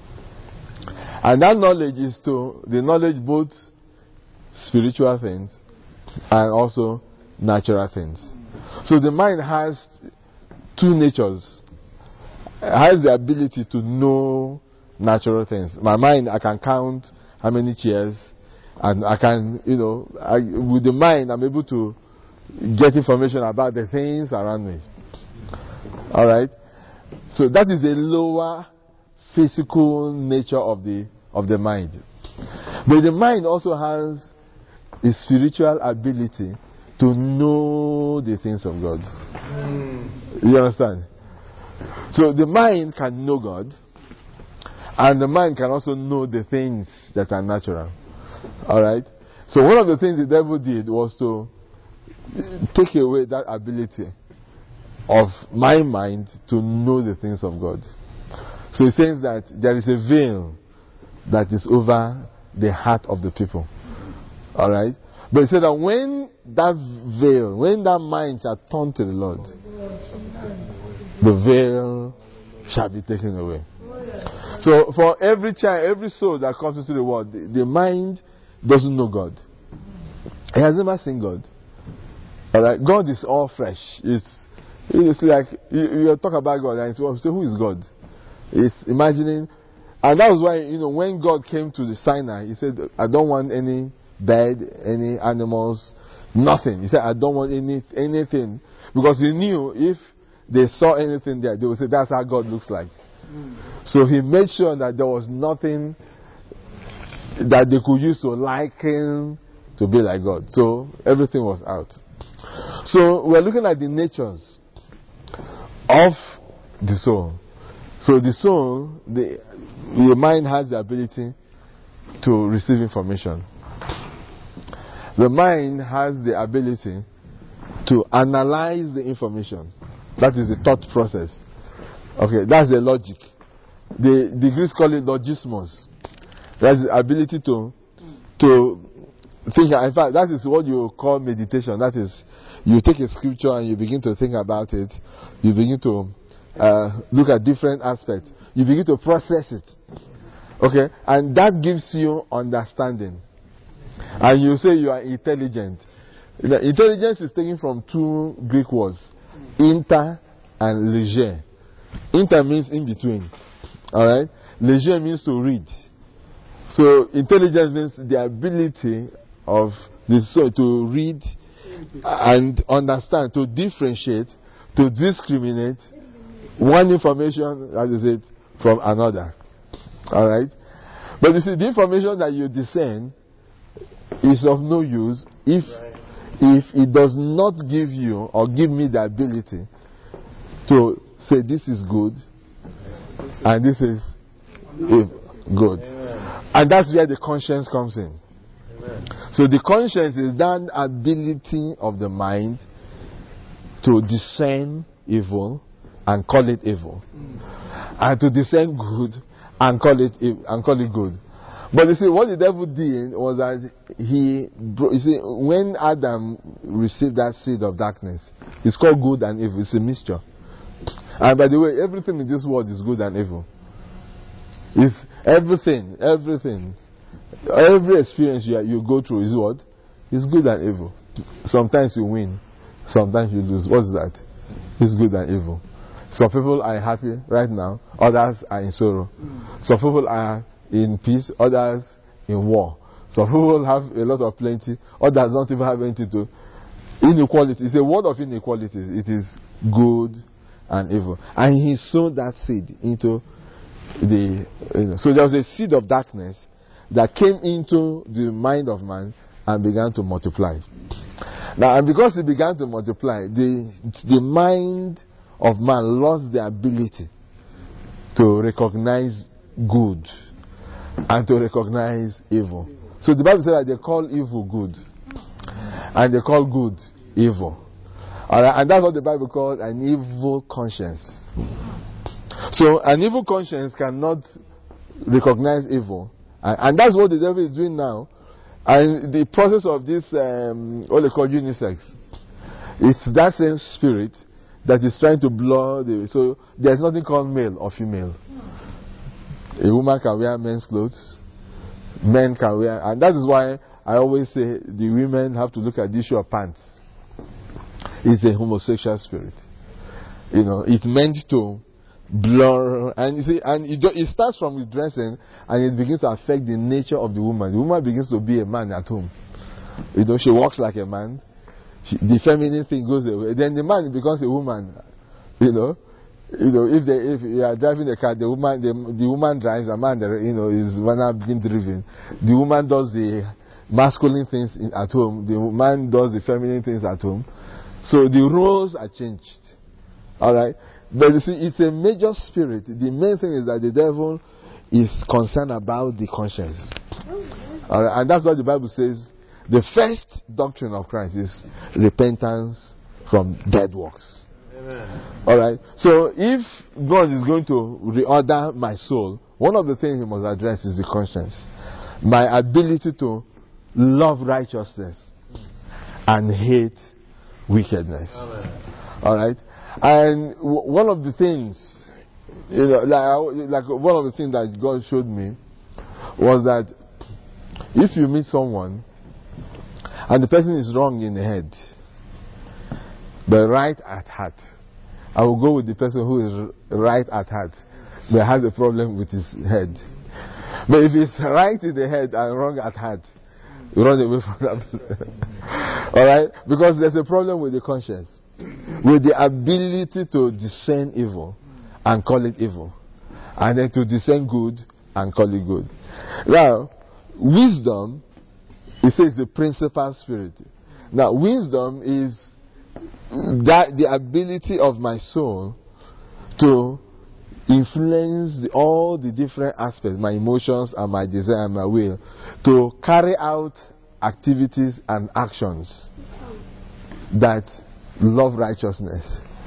S1: And that knowledge is to the knowledge both spiritual things and also natural things. So the mind has two natures. It has the ability to know natural things. My mind, I can count how many chairs, and I can, you know, I, with the mind, I'm able to get information about the things around me. All right. So that is the lower physical nature of the of the mind. But the mind also has a spiritual ability to know the things of God. Mm. You understand? So the mind can know God, and the mind can also know the things that are natural. Alright? So one of the things the devil did was to take away that ability of my mind to know the things of God. So he says that there is a veil that is over the heart of the people. Alright? But he said that when that veil, when that mind shall turn to the Lord, the veil shall be taken away. So for every child, every soul that comes into the world, the, the mind doesn't know God. It has never seen God. Alright? God is all fresh. It's, it's like, you, you talk about God and you say, who is God? It's imagining. And that was why, you know, when God came to the Sinai, he said, I don't want any bird, any animals, nothing. He said, I don't want any anything. Because he knew if they saw anything there, they would say, that's how God looks like. Mm. So he made sure that there was nothing that they could use to liken to be like God. So everything was out. So we're looking at the natures of the soul. So the soul, the, the mind has the ability to receive information. The mind has the ability to analyze the information. That is the thought process. Okay, that's the logic. The, the Greeks call it logismos. That's the ability to to think. In fact, that is what you call meditation. That is, you take a scripture and you begin to think about it. You begin to uh, look at different aspects. You begin to process it. Okay, and that gives you understanding. And you say you are intelligent. The intelligence is taken from two Greek words, inter and leger. Inter means in between. Alright? Leger means to read. So intelligence means the ability of the soul to read and understand, to differentiate, to discriminate one information, as is it, from another. Alright? But you see, the information that you discern is of no use if if it does not give you or give me the ability to say this is good and this is good. Amen. And that's where the conscience comes in. Amen. So the conscience is that ability of the mind to discern evil and call it evil, and to discern good and call it and call it good. But you see, what the devil did was that he, you see, when Adam received that seed of darkness, it's called good and evil. It's a mixture. And by the way, everything in this world is good and evil. It's everything, everything, every experience you, you go through is what? It's good and evil. Sometimes you win, sometimes you lose. What's that? It's good and evil. Some people are happy right now, others are in sorrow. Some people are in peace, others in war. Some people have a lot of plenty, others don't even have anything to. Inequality. It's a word of inequality. It is good and evil. And he sowed that seed into the. You know, so there was a seed of darkness that came into the mind of man and began to multiply. Now, and because it began to multiply, the the mind of man lost the ability to recognize good and to recognize evil. So the Bible says that they call evil good and they call good evil. Alright, and that's what the Bible calls an evil conscience. So an evil conscience cannot recognize evil, and, and that's what the devil is doing now. And the process of this, um, what they call unisex, it's that same spirit that is trying to blur the. So there's nothing called male or female. A woman can wear men's clothes, men can wear, and that is why I always say the women have to look at the issue of pants. It's a homosexual spirit. You know, it's meant to blur, and you see, and it, it starts from the dressing, and it begins to affect the nature of the woman. The woman begins to be a man at home. You know, she walks like a man. She, the feminine thing goes away. Then the man becomes a woman. You know. You know, if they, if you are driving a car, the woman, the, the woman drives, a man, you know, is one being driven. The woman does the masculine things in, at home. The man does the feminine things at home. So the roles are changed. All right, but you see, it's a major spirit. The main thing is that the devil is concerned about the conscience. All right, and that's what the Bible says. The first doctrine of Christ is repentance from dead works. Amen. All right. So if God is going to reorder my soul, one of the things He must address is the conscience, my ability to love righteousness and hate wickedness. Amen. All right. And w- one of the things, you know, like, like one of the things that God showed me was that if you meet someone and the person is wrong in the head, but right at heart, I will go with the person who is right at heart, but has a problem with his head. But if he's right in the head and wrong at heart, you run away from that person. Alright? Because there's a problem with the conscience, with the ability to discern evil and call it evil, and then to discern good and call it good. Now, wisdom, it says the principal spirit. Now, wisdom is that the ability of my soul to influence the, all the different aspects, my emotions and my desire and my will, to carry out activities and actions that love righteousness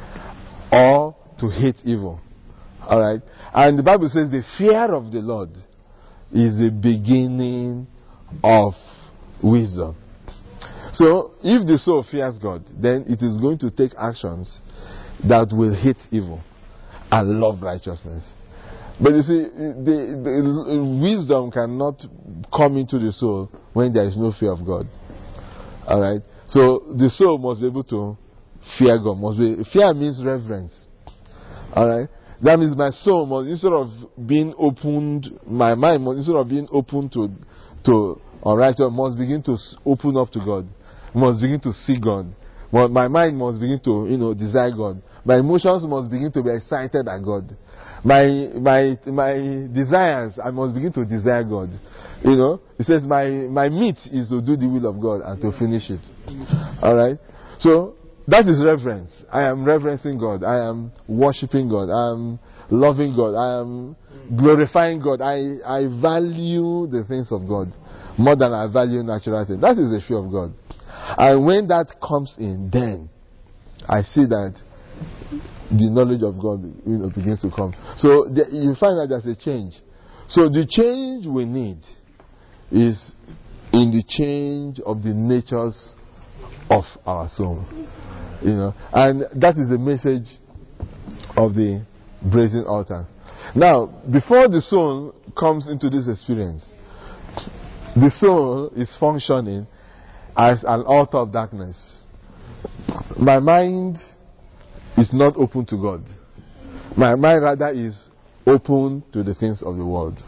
S1: or to hate evil. Alright? And the Bible says the fear of the Lord is the beginning of wisdom. So, if the soul fears God, then it is going to take actions that will hate evil and love righteousness. But you see, the, the wisdom cannot come into the soul when there is no fear of God. Alright? So, the soul must be able to fear God. Must be, fear means reverence. Alright? That means my soul must, instead of being opened, my mind must, instead of being open to, to unrighteous, must begin to open up to God. Must begin to see God. My mind must begin to, you know, desire God. My emotions must begin to be excited at God. My my my desires, I must begin to desire God. You know, it says my my meat is to do the will of God and to finish it. All right. So that is reverence. I am reverencing God. I am worshiping God. I am loving God. I am glorifying God. I I value the things of God more than I value natural things. That is the fear of God. And when that comes in, then I see that the knowledge of God, you know, begins to come. So the, you find that there's a change. So the change we need is in the change of the natures of our soul. You know, and that is the message of the brazen altar. Now, before the soul comes into this experience, the soul is functioning as an altar of darkness. My mind is not open to God. My mind rather is open to the things of the world.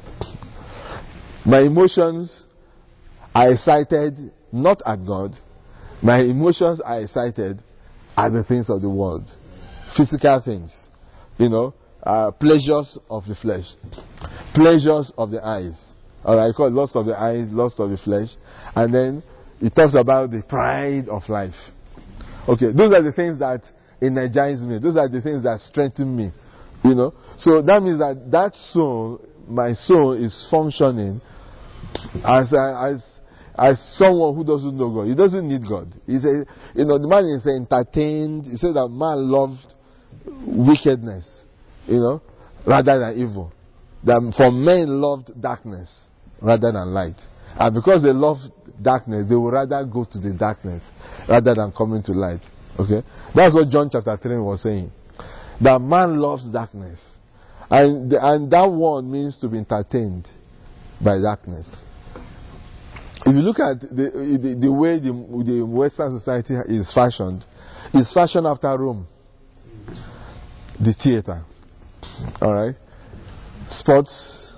S1: My emotions are excited not at God. My emotions are excited at the things of the world. Physical things. You know, uh, pleasures of the flesh. Pleasures of the eyes. Alright, called lust of the eyes, lust of the flesh. And then it talks about the pride of life. Okay, those are the things that energize me. Those are the things that strengthen me. You know, so that means that that soul, my soul, is functioning as a, as as someone who doesn't know God. He doesn't need God. He's a, you know, the man is entertained. He said that man loved wickedness, you know, rather than evil. That for men loved darkness rather than light. And because they love darkness, they would rather go to the darkness rather than coming to light. Okay? That's what John chapter three was saying. That man loves darkness. And, the, and that one means to be entertained by darkness. If you look at the, the, the way the, the Western society is fashioned, it's fashioned after Rome. The theater. Alright? Sports.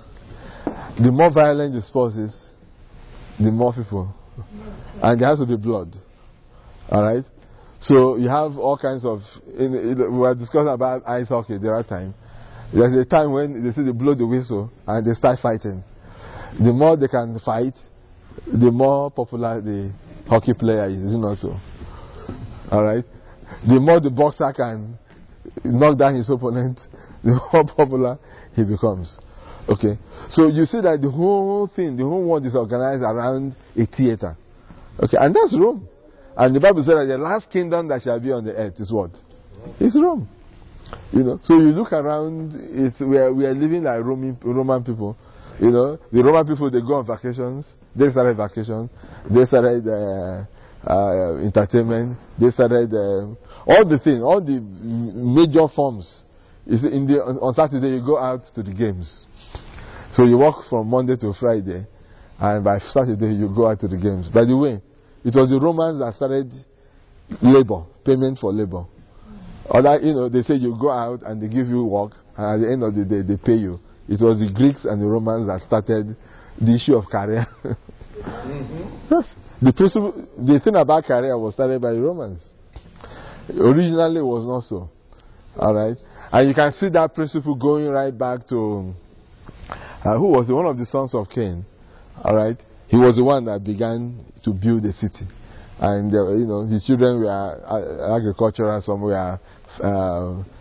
S1: The more violent the sports is, the more people. And there has to be blood. Alright? So you have all kinds of, in, in, we were discussing about ice hockey the other time. There's a time when they say they blow the whistle and they start fighting. The more they can fight, the more popular the hockey player is, is it not so? Alright? The more the boxer can knock down his opponent, the more popular he becomes. Okay? So you see that the whole thing, the whole world is organized around a theater. Okay? And that's Rome. And the Bible said that the last kingdom that shall be on the earth is what? It's Rome. You know, so you look around, it's, we, are, we are living like Roman, Roman people. You know, the Roman people, they go on vacations. They started vacation. They started uh, uh, entertainment. They started uh, all the things, all the major forms. Is in the, on Saturday, you go out to the games. So you work from Monday to Friday. And by Saturday, you go out to the games. By the way, it was the Romans that started labor, payment for labor. Or that, you know, they say you go out and they give you work, and at the end of the day, they pay you. It was the Greeks and the Romans that started the issue of career. Mm-hmm. Yes. The principle, the thing about career was started by the Romans. Originally, it was not so. All right, and you can see that principle going right back to uh, who was one of the sons of Cain. All right, he was the one that began to build the city, and uh, you know his children were uh, agricultural, some were uh,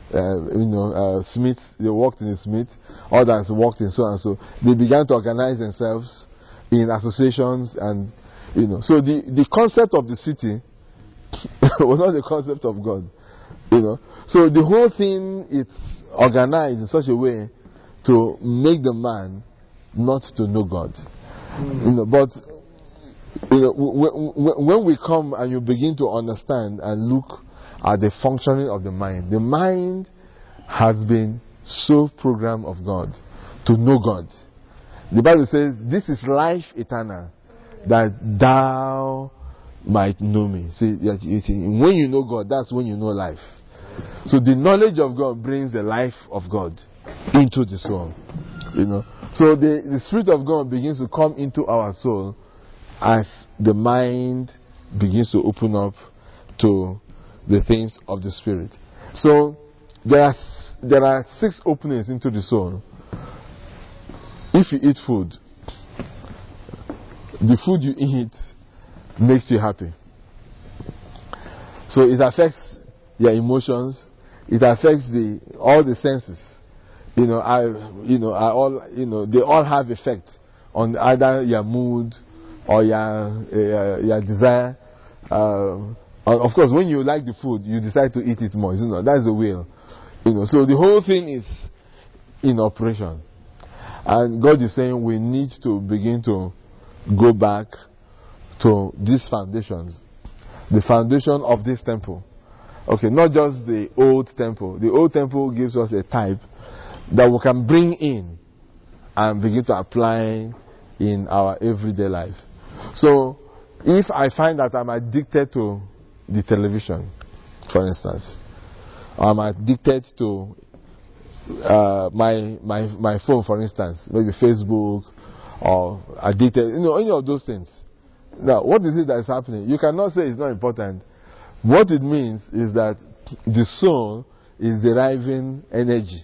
S1: uh, you know, uh, Smith, they worked in a Smith, others worked in so and so. They began to organize themselves in associations, and you know, so the, the concept of the city was not the concept of God, you know. So the whole thing is organized in such a way to make the man not to know God, mm. you know. But you know, w- w- when we come and you begin to understand and look at the functioning of the mind, the mind has been so programmed of God to know God. The Bible says, "This is life eternal, that thou might know me." See, when you know God, that's when you know life. So the knowledge of God brings the life of God into the soul. You know, so the, the Spirit of God begins to come into our soul as the mind begins to open up to the things of the Spirit. So there are there are six openings into the soul. If you eat food, the food you eat makes you happy. So it affects your emotions. It affects the all the senses. You know, I you know, I all you know, they all have effect on either your mood or your uh, your desire. Uh, of course, when you like the food, you decide to eat it more. You know, that's the will. You know, so the whole thing is in operation, and God is saying we need to begin to go back to these foundations, the foundation of this temple. Okay, not just the old temple. The old temple gives us a type that we can bring in and begin to apply in our everyday life. So, if I find that I'm addicted to the television, for instance, or I'm addicted to uh, my my my phone, for instance, maybe Facebook, or addicted, you know, any of those things. Now, what is it that is happening? You cannot say it's not important. What it means is that the soul is deriving energy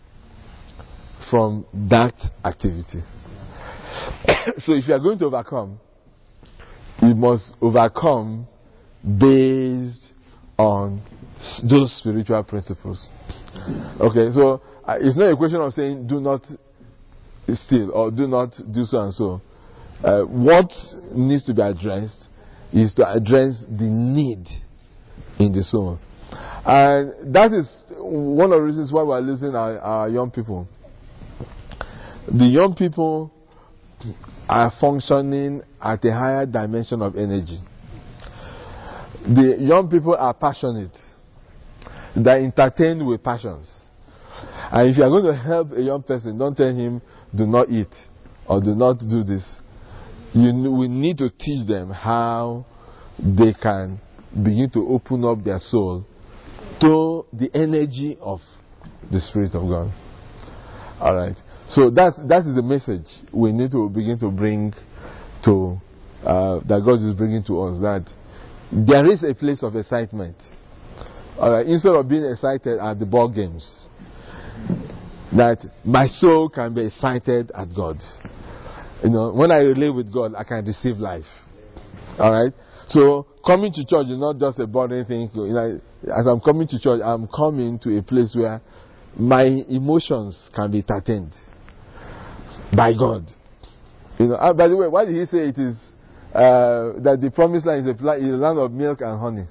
S1: from that activity. So if you are going to overcome, you must overcome based on those spiritual principles. Okay, so uh, it's not a question of saying do not steal or do not do so and so. Uh, what needs to be addressed is to address the need in the soul. And that is one of the reasons why we are losing our, our young people. The young people are functioning at a higher dimension of energy. The young people are passionate. They are entertained with passions. And if you are going to help a young person, don't tell him, do not eat or do not do this. You, we need to teach them how they can begin to open up their soul to the energy of the Spirit of God. Alright. So that's, that is the message we need to begin to bring to, uh, that God is bringing to us, that there is a place of excitement. Alright. Instead of being excited at the ball games, that my soul can be excited at God. You know, when I relate with God, I can receive life. Alright? So, coming to church is not just a boring thing. You know, as I'm coming to church, I'm coming to a place where my emotions can be entertained by God. You know, uh, by the way, why did he say it is uh, that the promised land is a, is a land of milk and honey?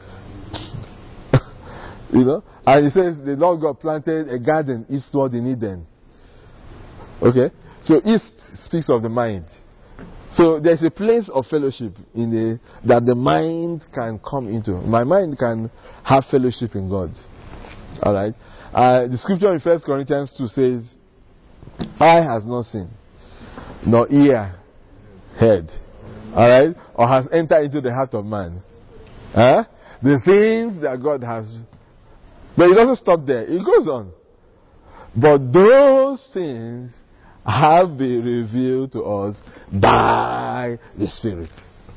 S1: You know, and he says the Lord God planted a garden eastward in Eden. Okay, so east speaks of the mind. So there's a place of fellowship in the that the mind can come into. My mind can have fellowship in God. All right. Uh, the scripture in First Corinthians two says, "Eye has not seen, nor ear heard, all right, or has entered into the heart of man. Huh? The things that God has." But it doesn't stop there. It goes on. But those things have been revealed to us by the Spirit.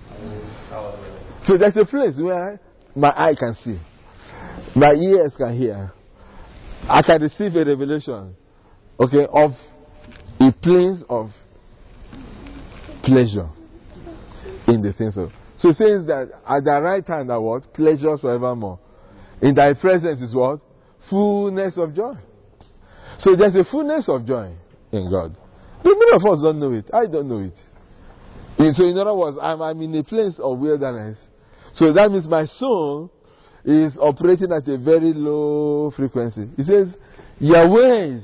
S1: So there's a place where my eye can see, my ears can hear, I can receive a revelation, okay, of a place of pleasure in the things of. So it says that at the right hand are what? Pleasures forevermore. In thy presence is what? fullness of joy. So there's a fullness of joy in God. But many of us don't know it. I don't know it. And so in other words, I'm, I'm in a place of wilderness. So that means my soul is operating at a very low frequency. He says, your ways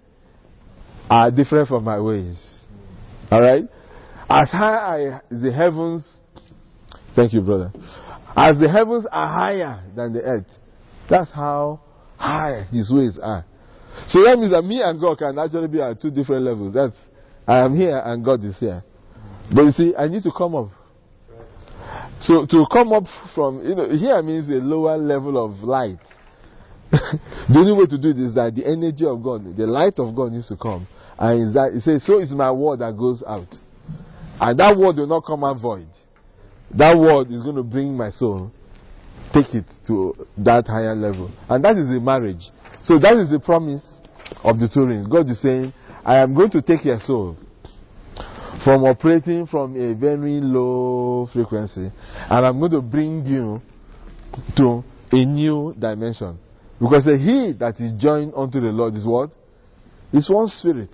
S1: are different from my ways. Alright? As high as the heavens, thank you, brother. As the heavens are higher than the earth, that's how high his ways are. So that means that me and God can actually be at two different levels. That's, I am here and God is here. But you see, I need to come up. So to come up from, you know, here means a lower level of light. The only way to do it is that the energy of God, the light of God needs to come. And is that, it says, so is my word that goes out. And that word will not come out void. That word is going to bring my soul, take it to that higher level. And that is a marriage. So that is the promise of the two rings. God is saying, I am going to take your soul from operating from a very low frequency, and I'm going to bring you to a new dimension. Because the he that is joined unto the Lord is what? Is one spirit.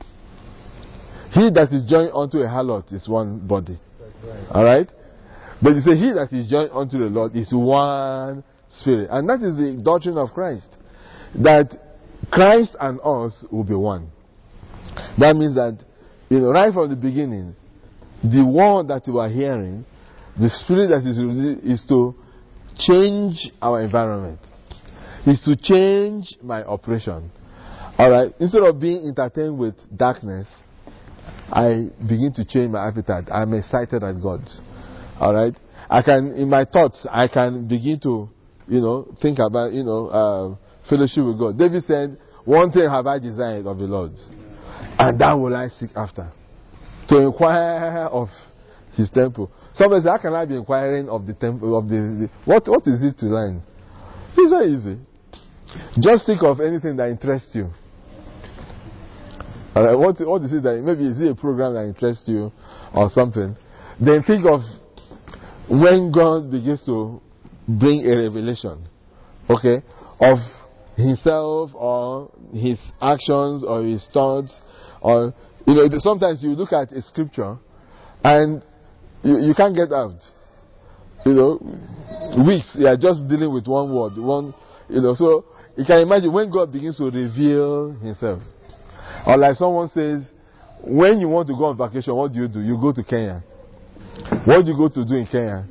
S1: He that is joined unto a harlot is one body. Right. Alright? But you say he that is joined unto the Lord is one spirit. And that is the doctrine of Christ. That Christ and us will be one. That means that, you know, right from the beginning, the word that you are hearing, the spirit that is released is to change our environment. Is to change my operation. Alright? Instead of being entertained with darkness, I begin to change my appetite. I'm excited at God. Alright? I can, in my thoughts, I can begin to, you know, think about, you know, uh, fellowship with God. David said, one thing have I desired of the Lord, and that will I seek after. To inquire of his temple. Somebody say, how can I be inquiring of the temple, of the, the what, what is it to learn? It's not easy. Just think of anything that interests you. Alright, what, what is it that, maybe is it a program that interests you or something? Then think of when God begins to bring a revelation, okay, of himself or his actions or his thoughts, or, you know, sometimes you look at a scripture and you, you can't get out. You know, weeks, you are just dealing with one word, one, you know, so you can imagine when God begins to reveal himself. Or like someone says, when you want to go on vacation, what do you do? You go to Kenya. What do you go to do in Kenya?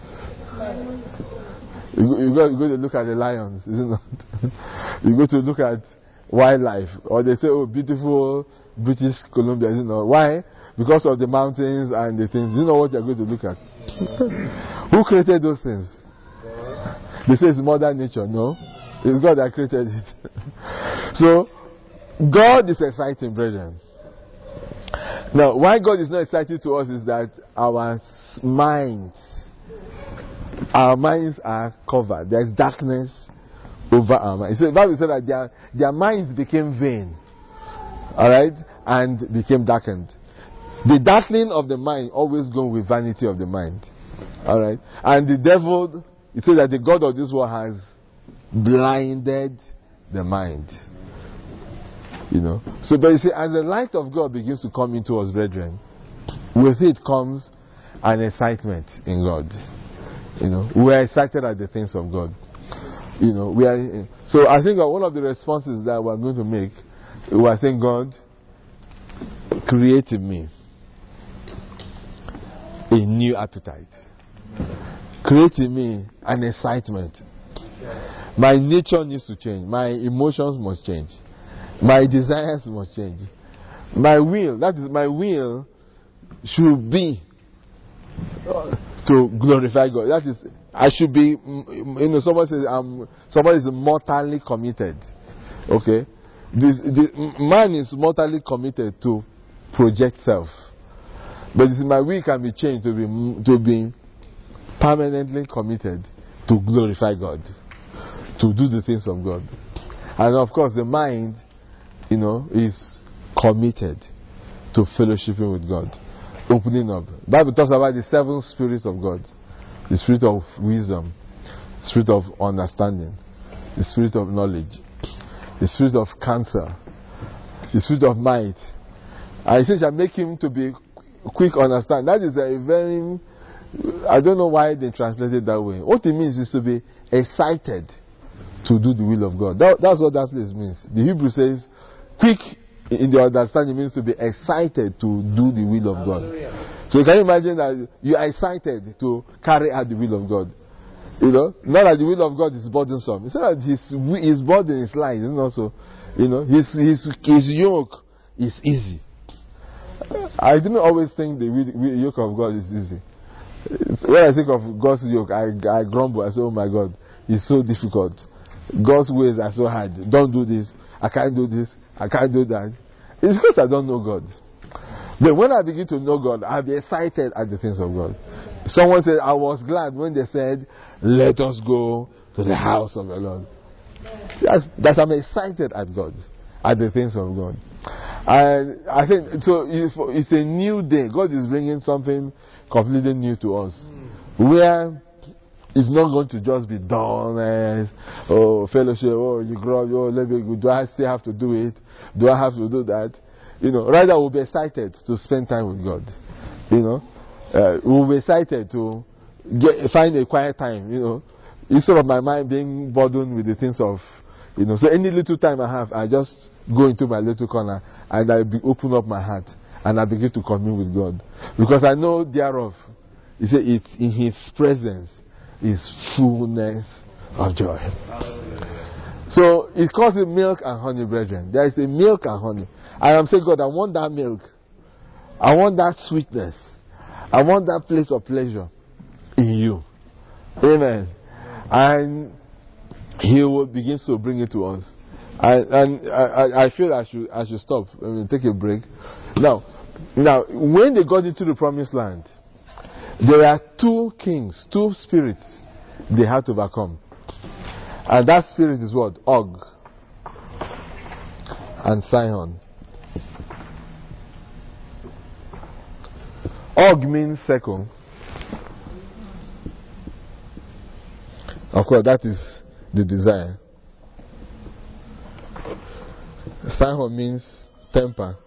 S1: You go, you go, you go to look at the lions, is it not? You go to look at wildlife. Or they say, oh, beautiful British Columbia, is it not? Why? Because of the mountains and the things. You know what you're going to look at? Who created those things? They say it's Mother Nature. No. It's God that created it. So, God is exciting, brethren. Now, why God is not exciting to us is that our minds, our minds are covered. There's darkness over our minds. So the Bible said that their, their minds became vain. Alright? And became darkened. The darkening of the mind always goes with vanity of the mind. Alright? And the devil, it says that the God of this world has blinded the mind. You know. So, but you see, as the light of God begins to come into us, brethren, with it comes an excitement in God. You know, we are excited at the things of God. You know, we are. So, I think that one of the responses that we are going to make, we are saying, God, create in me a new appetite. Create in me an excitement. My nature needs to change. My emotions must change. My desires must change. My will, that is, my will should be uh, to glorify God. That is, I should be, you know, someone says, um, somebody is mortally committed. Okay? This, this, man is mortally committed to project self. But this, my will can be changed to be, to be permanently committed to glorify God. To do the things of God. And of course, the mind, you know, is committed to fellowshipping with God, opening up. The Bible talks about the seven spirits of God: the spirit of wisdom, spirit of understanding, the spirit of knowledge, the spirit of cancer, the spirit of might. And he says, shall make him to be quick understand. That is a very, I don't know why they translate it that way. What it means is to be excited to do the will of God. That, that's what that place means. The Hebrew says, quick in the understanding means to be excited to do the will of God. So you can imagine that you are excited to carry out the will of God. You know, not that the will of God is burdensome. It's not that his, his burden is light. It's not so, you know, his, his, his yoke is easy. I didn't always think the yoke of God is easy. When I think of God's yoke, I, I grumble. I say, oh my God, it's so difficult. God's ways are so hard. Don't do this. I can't do this. I can't do that. It's because I don't know God. But when I begin to know God, I'll be excited at the things of God. Someone said, I was glad when they said, let us go to the house of the Lord. That's, that's I'm excited at God, at the things of God. And I think, so it's a new day. God is bringing something completely new to us. Where it's not going to just be dullness, oh, fellowship, oh, you grow up, oh, let me go. Do I still have to do it? Do I have to do that? You know, rather we'll be excited to spend time with God. You know, uh, we'll be excited to get, find a quiet time, you know, instead of my mind being burdened with the things of, you know, so any little time I have, I just go into my little corner and I be, open up my heart and I begin to commune with God. Because I know thereof, he said, it's in his presence is fullness of joy. So it calls it milk and honey, brethren. There is a milk and honey. I am saying, God, I want that milk. I want that sweetness. I want that place of pleasure in you. Amen. And he will begin to bring it to us. I, and I, I feel I should I should stop. I mean, take a break. Now, now, when they got into the promised land, there are two kings, two spirits they had to overcome. And that spirit is what? Og and Sihon. Og means second. Of course, that is the desire. Sihon means temper,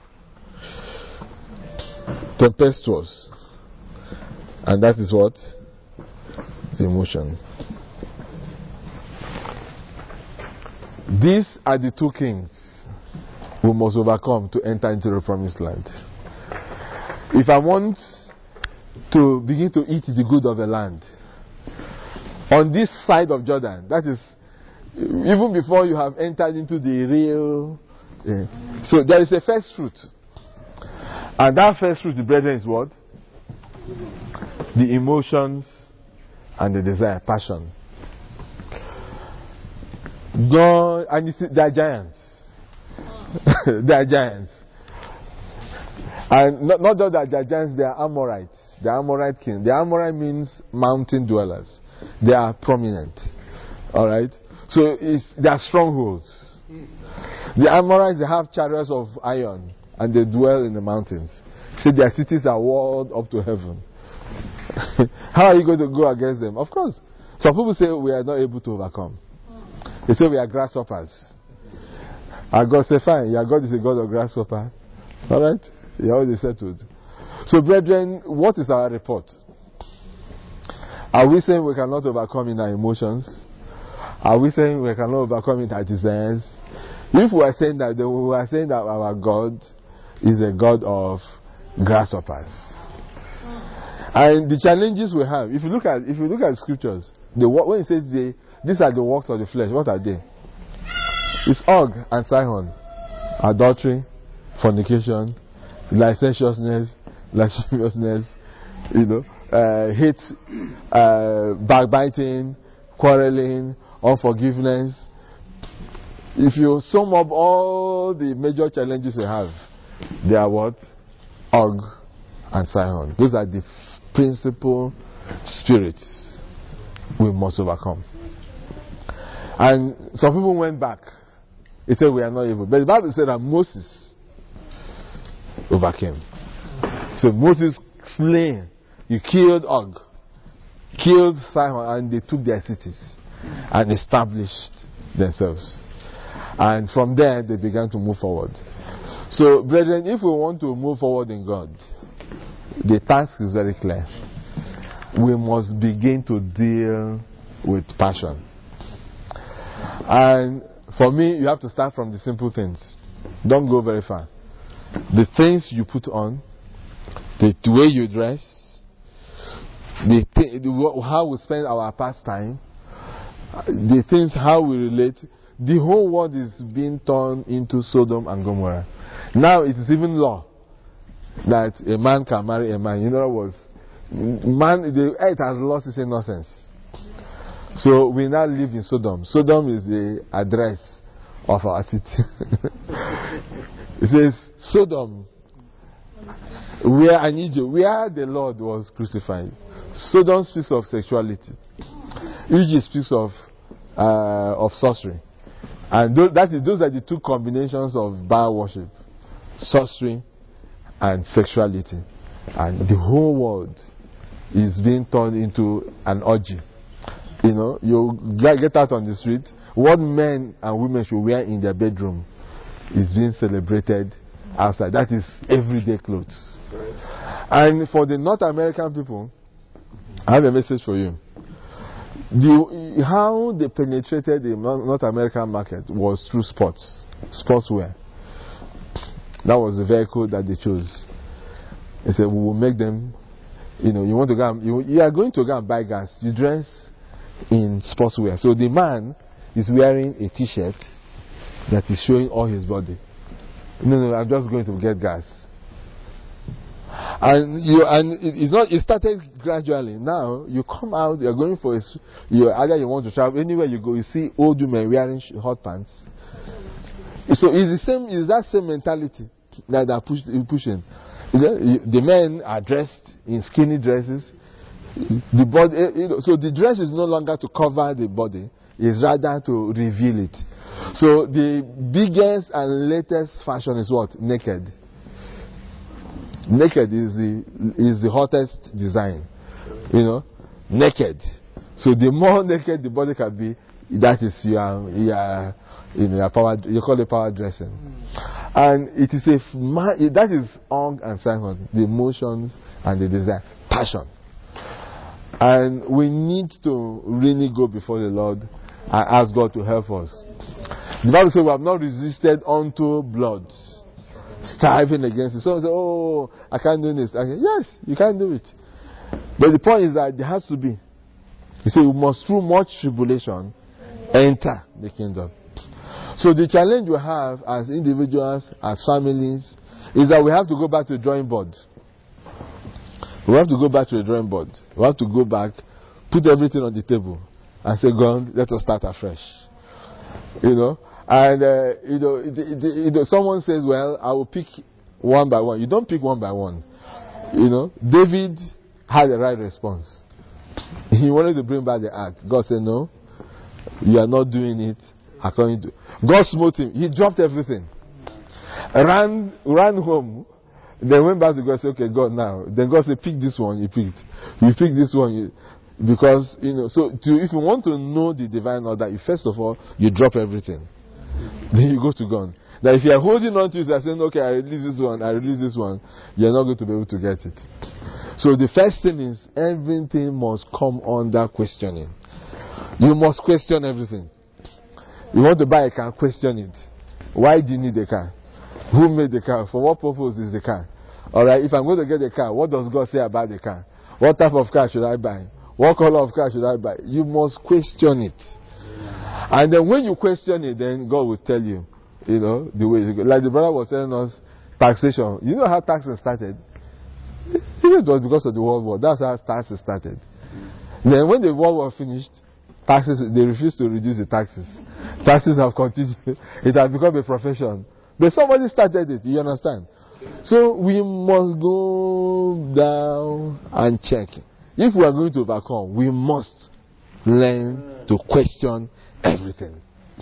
S1: tempestuous, and that is what? Emotion. These are the two kings we must overcome to enter into the promised land. If I want to begin to eat the good of the land, on this side of Jordan, that is, even before you have entered into the real, uh, so there is a first fruit, and that first fruit, the brethren, is what? The emotions and the desire, passion. God, and you see, they are giants. They are giants. And not, not just that they are giants, they are Amorites. They are Amorite kings. The Amorite means mountain dwellers. They are prominent. Alright? So it's, they are strongholds. The Amorites, they have chariots of iron and they dwell in the mountains. So their cities are walled up to heaven. How are you going to go against them? Of course. Some people say we are not able to overcome. They say we are grasshoppers. And God said, fine, your God is a God of grasshopper. Alright? You already settled. So, brethren, what is our report? Are we saying we cannot overcome in our emotions? Are we saying we cannot overcome in our desires? If we are saying that, then we are saying that our God is a God of grasshoppers. And the challenges we have, if you look at if you look at scriptures, the when it says they, these are the works of the flesh, what are they? It's Og and Sihon, adultery, fornication, licentiousness, lasciviousness, you know, uh, hate, uh, backbiting, quarreling, unforgiveness. If you sum up all the major challenges you have, they are what? Og and Sihon. Those are the principal spirits we must overcome. And some people went back. They said we are not evil. But the Bible said that Moses overcame. So Moses slain. He killed Og, killed Sihon, and they took their cities and established themselves. And from there, they began to move forward. So, brethren, if we want to move forward in God, the task is very clear. We must begin to deal with passion. And for me, you have to start from the simple things. Don't go very far. The things you put on, the, the way you dress, the, th- the how we spend our pastime, the things how we relate. The whole world is being turned into Sodom and Gomorrah. Now it is even law that a man can marry a man. You know what? Man, the earth has lost its innocence. So we now live in Sodom. Sodom is the address of our city. It says Sodom, where I need you, where the Lord was crucified. Sodom speaks of sexuality. Egypt speaks of uh, of sorcery, and th- that is those are the two combinations of Baal worship: sorcery and sexuality. And the whole world is being turned into an orgy. You know, you get out on the street, what men and women should wear in their bedroom is being celebrated outside. That is everyday clothes. And for the North American people, I have a message for you. The, how they penetrated the North American market was through sports, sportswear. That was the vehicle that they chose. They said, we will make them, you know, you want to go and, you, you are going to go and buy gas, you dress in sportswear. So the man is wearing a t-shirt that is showing all his body. No, no, I'm just going to get gas. And you and it, it's not. It started gradually. Now you come out. You're going for a. You either you want to travel anywhere you go. You see old women wearing sh- hot pants. So it's the same. It's that same mentality that they're push, pushing. The men are dressed in skinny dresses. The body. You know, so the dress is no longer to cover the body. It's rather to reveal it. So the biggest and latest fashion is what? Naked. Naked is the is the hottest design, you know. Naked. So the more naked the body can be, that is your your you know your power. You call it power dressing, and it is a that is Og and Sihon, the emotions and the desire, passion. And we need to really go before the Lord and ask God to help us. The Bible says we have not resisted unto blood, striving against it. Someone say, oh, I can't do this. I say, yes, you can do it. But the point is that there has to be. You see, we must through much tribulation enter the kingdom. So the challenge we have as individuals, as families, is that we have to go back to the drawing board. We have to go back to the drawing board. We have to go back, put everything on the table, and say, God, let us start afresh. You know? And, uh, you know, it, it, it, you know, someone says, well, I will pick one by one. You don't pick one by one. You know, David had the right response. He wanted to bring back the ark. God said, no, you are not doing it according to... God smote him. He dropped everything. Ran, ran home. Then went back to God and said, okay, God, now. Then God said, pick this one. You picked. You pick this one. You, because, you know, so to, if you want to know the divine order, you, first of all, you drop everything. Then you go to God. That if you are holding on to it and saying, okay, I release this one, I release this one, you're not going to be able to get it. So the first thing is, everything must come under questioning. You must question everything. You want to buy a car, question it. Why do you need a car? Who made the car? For what purpose is the car? Alright, if I'm going to get a car, what does God say about the car? What type of car should I buy? What color of car should I buy? You must question it. And then when you question it, then God will tell you, you know, the way. Like the brother was telling us, taxation. You know how taxes started? It was because of the World War. That's how taxes started. Then when the World War finished, taxes, they refused to reduce the taxes. Taxes have continued. It has become a profession. But somebody started it, you understand? So we must go down and check. If we are going to overcome, we must learn to question everything.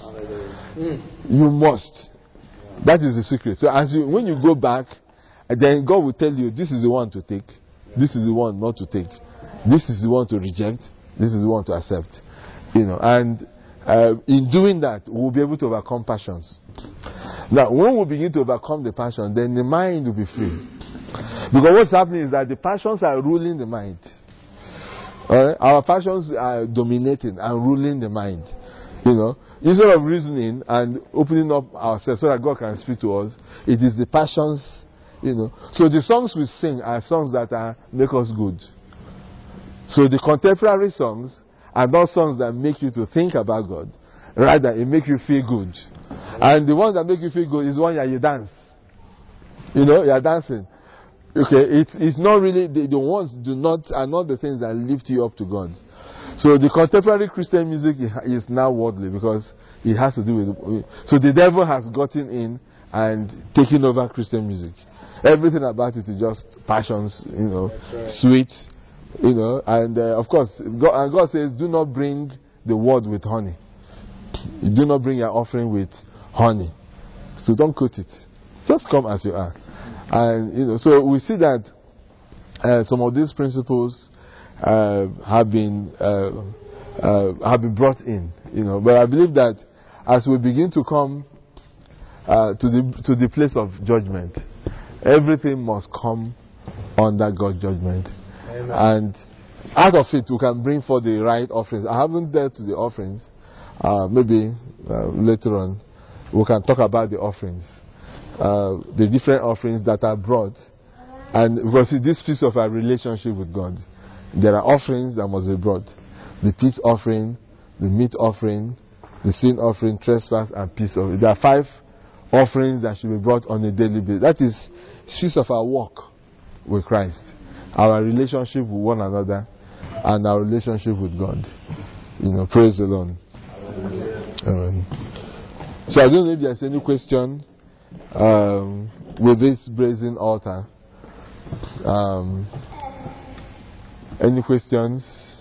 S1: You must. That is the secret. So as you, when you go back, then God will tell you, this is the one to take, this is the one not to take, this is the one to reject, this is the one to accept. You know, and uh, in doing that, we'll be able to overcome passions. Now, when we begin to overcome the passion, then the mind will be free. Because what's happening is that the passions are ruling the mind. Alright? Our passions are dominating and ruling the mind. You know, instead of reasoning and opening up ourselves so that God can speak to us, it is the passions, you know. So the songs we sing are songs that are make us good. So the contemporary songs are not songs that make you to think about God. Rather, it make you feel good. And the ones that make you feel good is the one that you dance. You know, you are dancing. Okay, it's it's not really the, the ones do not are not the things that lift you up to God. So the contemporary Christian music is now worldly because it has to do with. So the devil has gotten in and taken over Christian music. Everything about it is just passions, you know, right. Sweet, you know, and uh, of course, God, and God says, "Do not bring the word with honey. Do not bring your offering with honey. So don't coat it. Just come as you are." And you know, so we see that uh, some of these principles uh, have been uh, uh, have been brought in, you know. But I believe that as we begin to come uh, to the to the place of judgment, everything must come under God's judgment. Amen. And out of it, we can bring forth the right offerings. I haven't dealt to the offerings. Uh, maybe uh, later on, we can talk about the offerings. Uh, the different offerings that are brought, and because see, this piece of our relationship with God, there are offerings that must be brought: the peace offering, the meat offering, the sin offering, trespass, and peace offering. There are five offerings that should be brought on a daily basis. That is piece of our walk with Christ, our relationship with one another, and our relationship with God. You know, praise the Lord. Amen. So I don't know if there's any question. Um, with this brazen altar, um, any questions?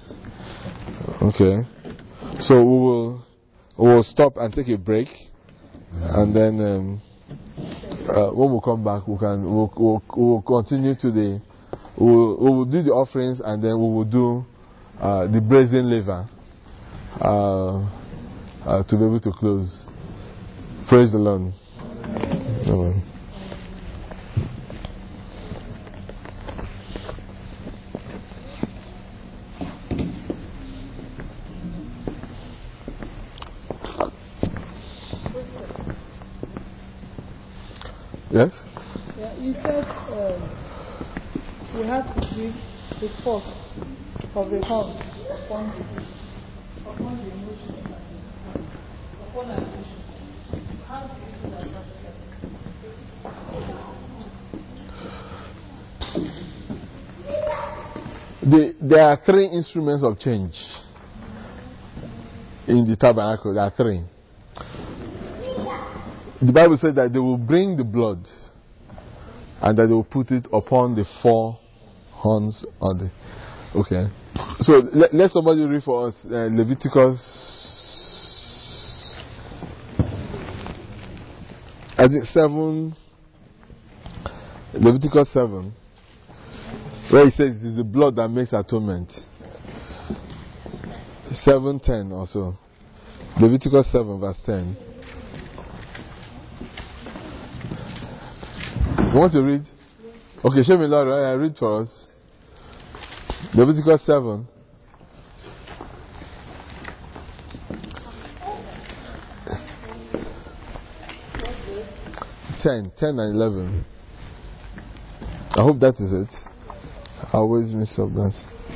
S1: Okay, so we will we will stop and take a break, and then um, uh, when we come back, we can we'll, we'll, we'll continue to the we'll, we will do the offerings, and then we will do uh, the brazen laver uh, uh, to be able to close. Praise the Lord. Amen. Yes?
S5: Yeah, you said um, we have to give the force of the horn upon the, upon the emotion, upon our emotion. How do you do that?
S1: The, there are three instruments of change in the tabernacle. There are three. The Bible says that they will bring the blood and that they will put it upon the four horns on the. Okay. So let, let somebody read for us uh, Leviticus. I think seven. Leviticus seven. Where it says it is the blood that makes atonement. seven ten also. Leviticus seven verse ten. You want to read? Okay, show me Laura. I read for us. Leviticus seven. ten. ten and eleven. I hope that is it. I always miss up that.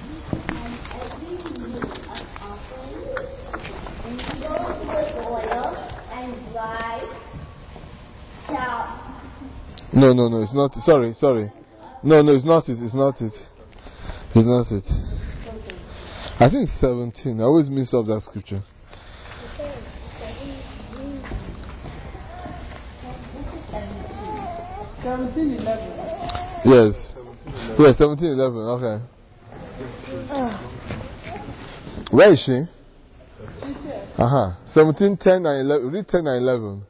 S1: No, no, no, it's not. Sorry, sorry. No, no, it's not it. It's not it. It's not it. I think it's seventeen. I always miss up that scripture.
S5: seventeen eleven.
S1: Yes. Yes, seventeen eleven. Okay. Where is she? Uh huh. seventeen ten and eleven. Read ten and eleven.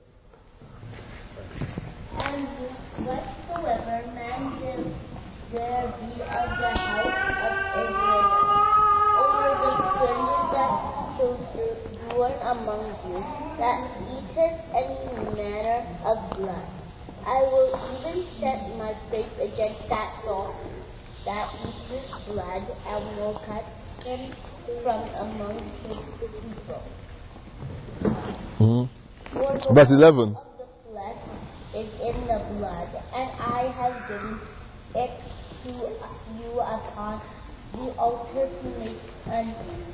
S3: And whatsoever man there be of the house of Israel, or the stranger that anyone among you that eateth any manner of blood. I will even set my face against that soul that eateth blood, and will cut him from among the people.
S1: Mm-hmm.
S3: For the
S1: Verse
S3: life
S1: eleven.
S3: of the flesh is in the blood, and I have given it to you upon the altar to make an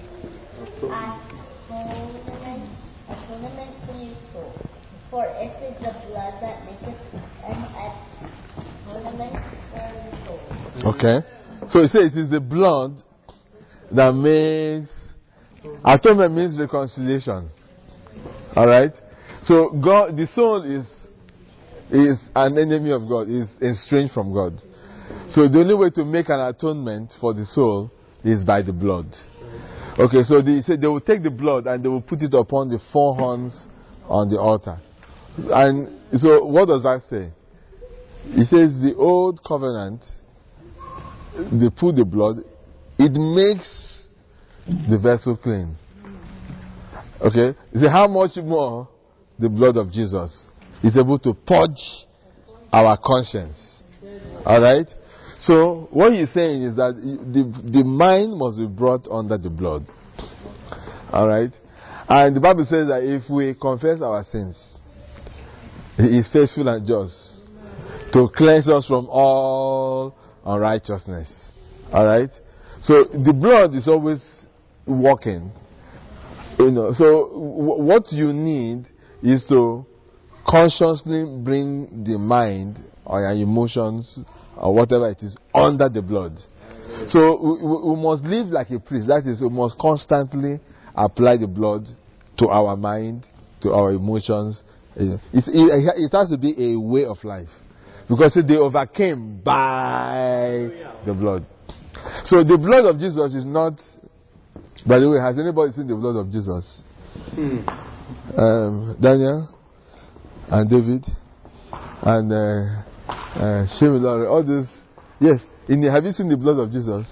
S3: atonement, atonement for your soul. For it is the blood that maketh an atonement for the soul.
S1: Okay. So it says it is the blood that makes atonement means reconciliation. Alright? So God the soul is is an enemy of God, is estranged from God. So the only way to make an atonement for the soul is by the blood. Okay, so they say they will take the blood and they will put it upon the four horns on the altar. And so what does that say? It says the old covenant, they put the blood, it makes the vessel clean. Okay? You say how much more the blood of Jesus is able to purge our conscience. Alright? So what he's saying is that the, the mind must be brought under the blood. Alright? And the Bible says that if we confess our sins, He is faithful and just to cleanse us from all unrighteousness. Alright? So the blood is always working. You know, so w- what you need is to consciously bring the mind or your emotions or whatever it is under the blood. So we, we, we must live like a priest. That is, we must constantly apply the blood to our mind, to our emotions. It's, it, it has to be a way of life. Because see, they overcame by the blood. So the blood of Jesus is not... By the way, has anybody seen the blood of Jesus? Hmm. Um, Daniel and David and uh, uh, Shemilore, all those. Yes. In the, have you seen the blood of Jesus?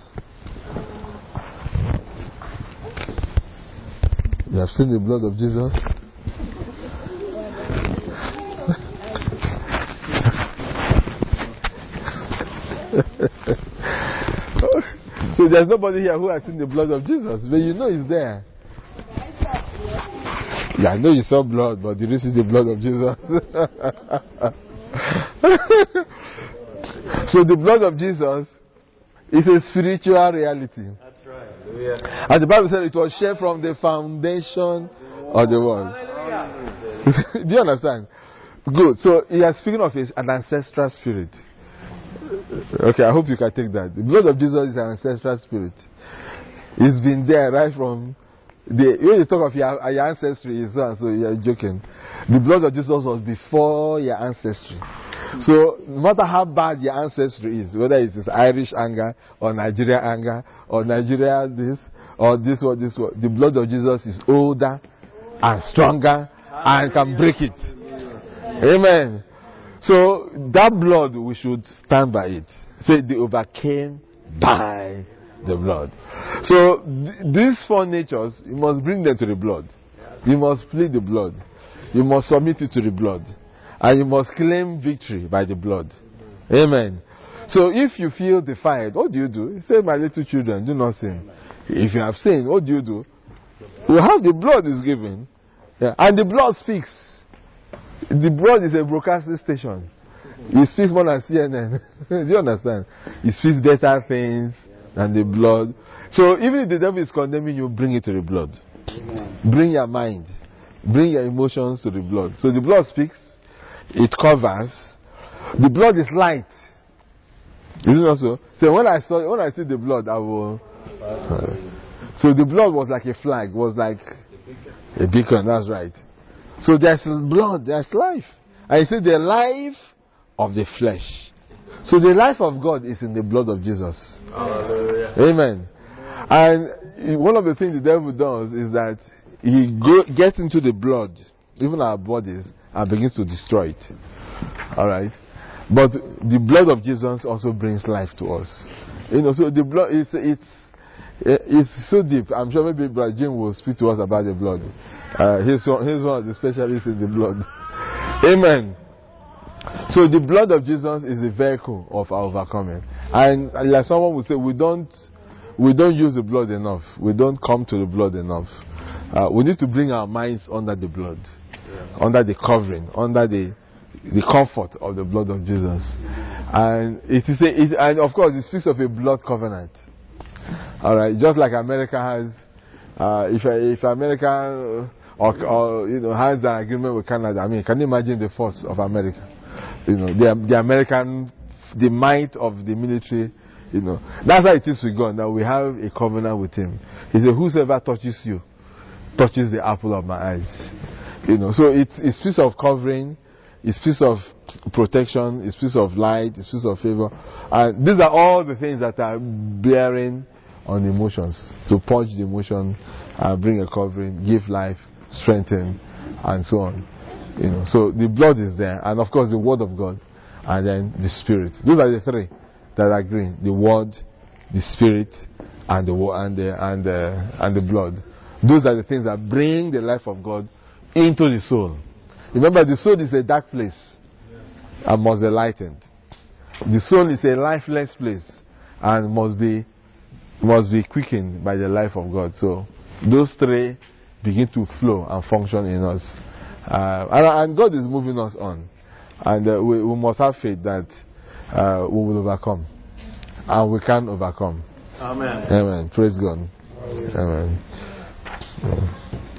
S1: You have seen the blood of Jesus? So there's nobody here who has seen the blood of Jesus, but you know it's there. Yeah, I know you saw blood, but did you see the blood of Jesus? So the blood of Jesus is a spiritual reality.
S2: That's right. Hallelujah.
S1: And the Bible said it was shed from the foundation of the world. Do you understand? Good. So he is speaking of his, an ancestral spirit. Okay, I hope you can take that. The blood of Jesus is an ancestral spirit. It's been there right from the, when you talk of your, your ancestry, so and so, you're joking. The blood of Jesus was before your ancestry. So no matter how bad your ancestry is, whether it is Irish anger or Nigerian anger or Nigeria this or this or this one, the blood of Jesus is older and stronger and can break it. Amen. So that blood, we should stand by it. Say they overcame by the blood. So th- these four natures, you must bring them to the blood. You must plead the blood. You must submit it to the blood. And you must claim victory by the blood. Amen. So if you feel defied, what do you do? Say, my little children, do not sin. If you have sinned, what do you do? You have the blood is given. Yeah. And the blood speaks. The blood is a broadcasting station. It speaks more than C N N. Do you understand? It speaks better things than the blood. So even if the devil is condemning you, bring it to the blood. Bring your mind. Bring your emotions to the blood. So the blood speaks. It covers. The blood is light. Is it not so? So when I saw, when I see the blood, I will. Uh, so the blood was like a flag. Was like a beacon. That's right. So there's blood. There's life. And you see the life of the flesh. So the life of God is in the blood of Jesus. Hallelujah. Amen. And one of the things the devil does is that he go, gets into the blood, even our bodies, and begins to destroy it. Alright? But the blood of Jesus also brings life to us. You know, so the blood, it's, it's, Eh, It's so deep. I'm sure maybe Brother Jim will speak to us about the blood. Uh, he's, one, he's one of the specialists in the blood. Amen. So the blood of Jesus is the vehicle of our overcoming. And, and like someone would say, we don't we don't use the blood enough. We don't come to the blood enough. Uh, we need to bring our minds under the blood, under the covering, under the the comfort of the blood of Jesus. And it is a, it, and of course it speaks of a blood covenant. All right, just like America has, uh, if if America uh, or, or you know has an agreement with Canada, I mean, can you imagine the force of America? You know, the the American, the might of the military. You know, that's how it is with God. That we have a covenant with Him. He said, "Whosoever touches you, touches the apple of my eyes." You know, so it's it's piece of covering, it's piece of protection, it's piece of light, it's piece of favor, and these are all the things that are bearing on emotions to purge the emotion, uh, bring a covering, give life, strengthen, and so on. You know, so the blood is there, and of course the word of God, and then the Spirit. Those are the three that agree: the word, the Spirit, and the and the and the, and the blood. Those are the things that bring the life of God into the soul. Remember, the soul is a dark place and must be lightened. The soul is a lifeless place and must be must be quickened by the life of God. So those three begin to flow and function in us, uh, and, and God is moving us on, and uh, we, we must have faith that uh, we will overcome, and we can overcome.
S2: Amen.
S1: Amen. Praise God. Amen. Yeah.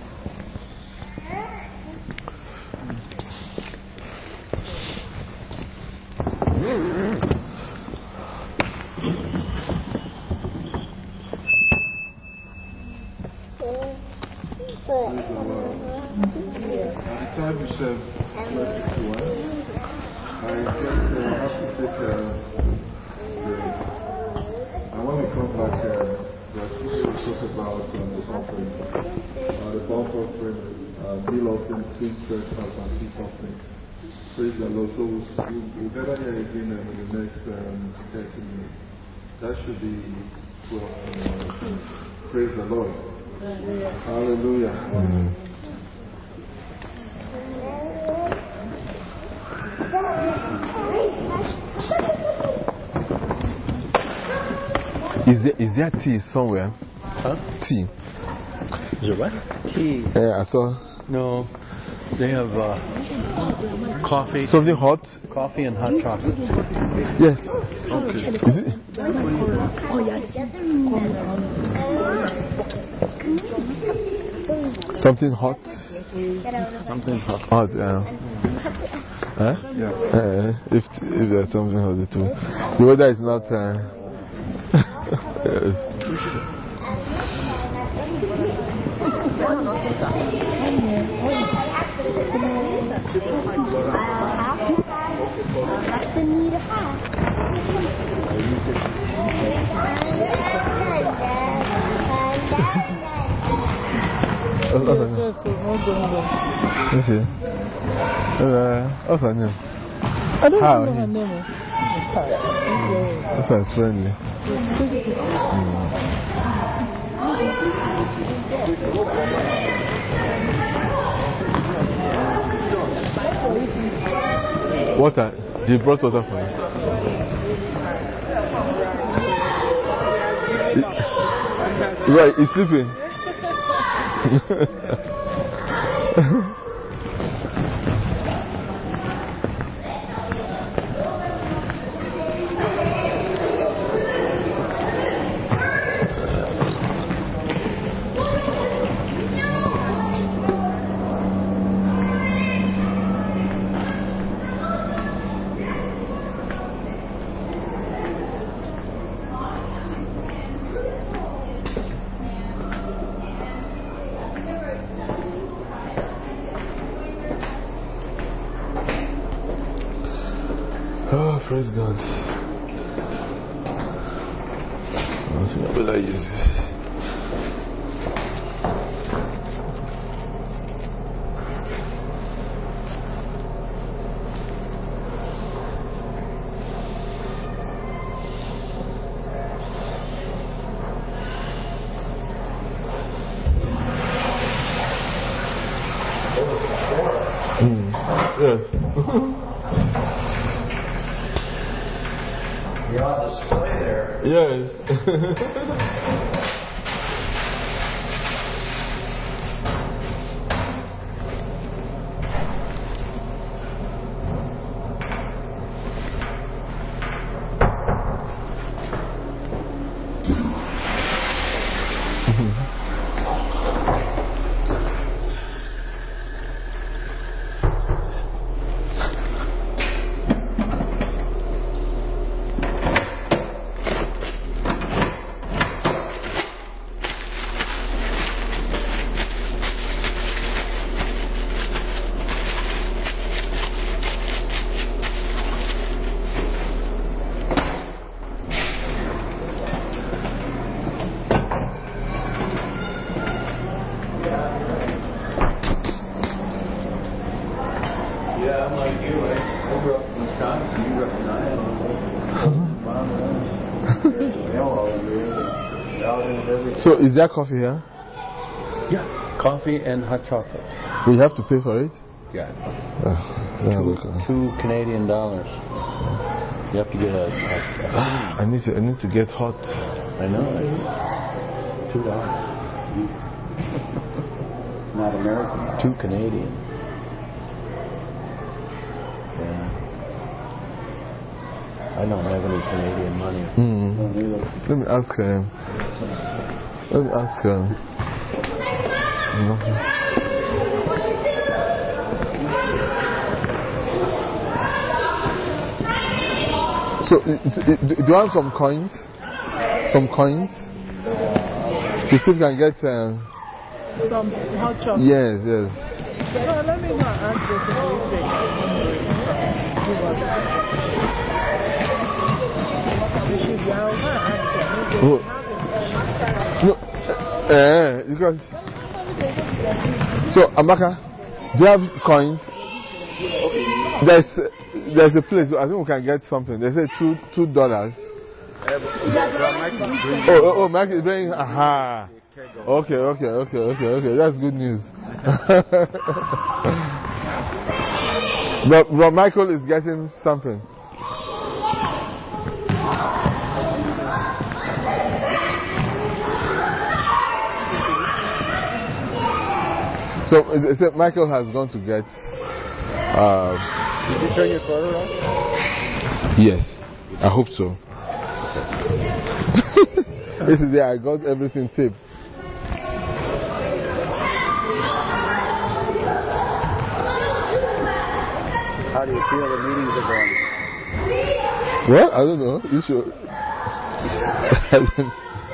S6: Praise the Lord. So we'll, we'll gather here again in the next um, thirty minutes. That should be twelve. Uh, praise the Lord. Hallelujah.
S1: Mm. Is there is there tea somewhere?
S2: Huh?
S1: Tea.
S2: Is there what? Tea.
S1: Yeah, I saw.
S2: No. They have uh, coffee.
S1: Something hot?
S2: Coffee and hot chocolate.
S1: Yes.
S2: Okay.
S1: Is it? Something hot?
S2: Something hot.
S1: Hot, yeah. Huh?
S6: Yeah.
S1: Uh, if if there's something hot too. The weather is not. Uh, yes. Okay. Uh, what's her name?
S5: I don't
S1: How?
S5: know her name. It's her.
S1: That sounds friendly. Mm. Water. He brought water for you. Right, he's sleeping. Oh, praise God. How will I use this? Yes.
S2: You're on display there.
S1: Yes.
S2: Yeah, I'm like you. I, I grew up in Wisconsin. You grew up in Iowa.
S1: So, is there coffee here?
S2: Yeah, coffee and hot chocolate.
S1: We have to pay for it?
S2: Yeah.
S1: Uh, yeah,
S2: Two,
S1: we can.
S2: two Canadian dollars. You have to get a. a, a
S1: I need to. I need to get hot.
S2: I know. Right? Two dollars. Not American. Two Canadian. Yeah. I don't have any Canadian money.
S1: Mm.
S2: Don't either.
S1: Let me ask him. Let me ask him. Nothing. So, it, it, do you want some coins? Some coins? To see if you can get. Uh,
S5: Some hot chocolate.
S1: yes, yes.
S5: So let me not ask this if you think. You should be out there.
S1: Oh. No, eh, because. So, Amaka, do you have coins? There's there's a place I think we can get something. They say two two dollars. Oh oh oh, Mike is bringing. Aha. Okay okay okay okay okay. That's good news. but but Michael is getting something. So it said Michael has gone to get. Uh,
S2: Did you turn your quarter off?
S1: yes, I hope so. This is there. I got everything taped.
S2: How do you feel the meetings are going?
S1: What? I don't know. You should.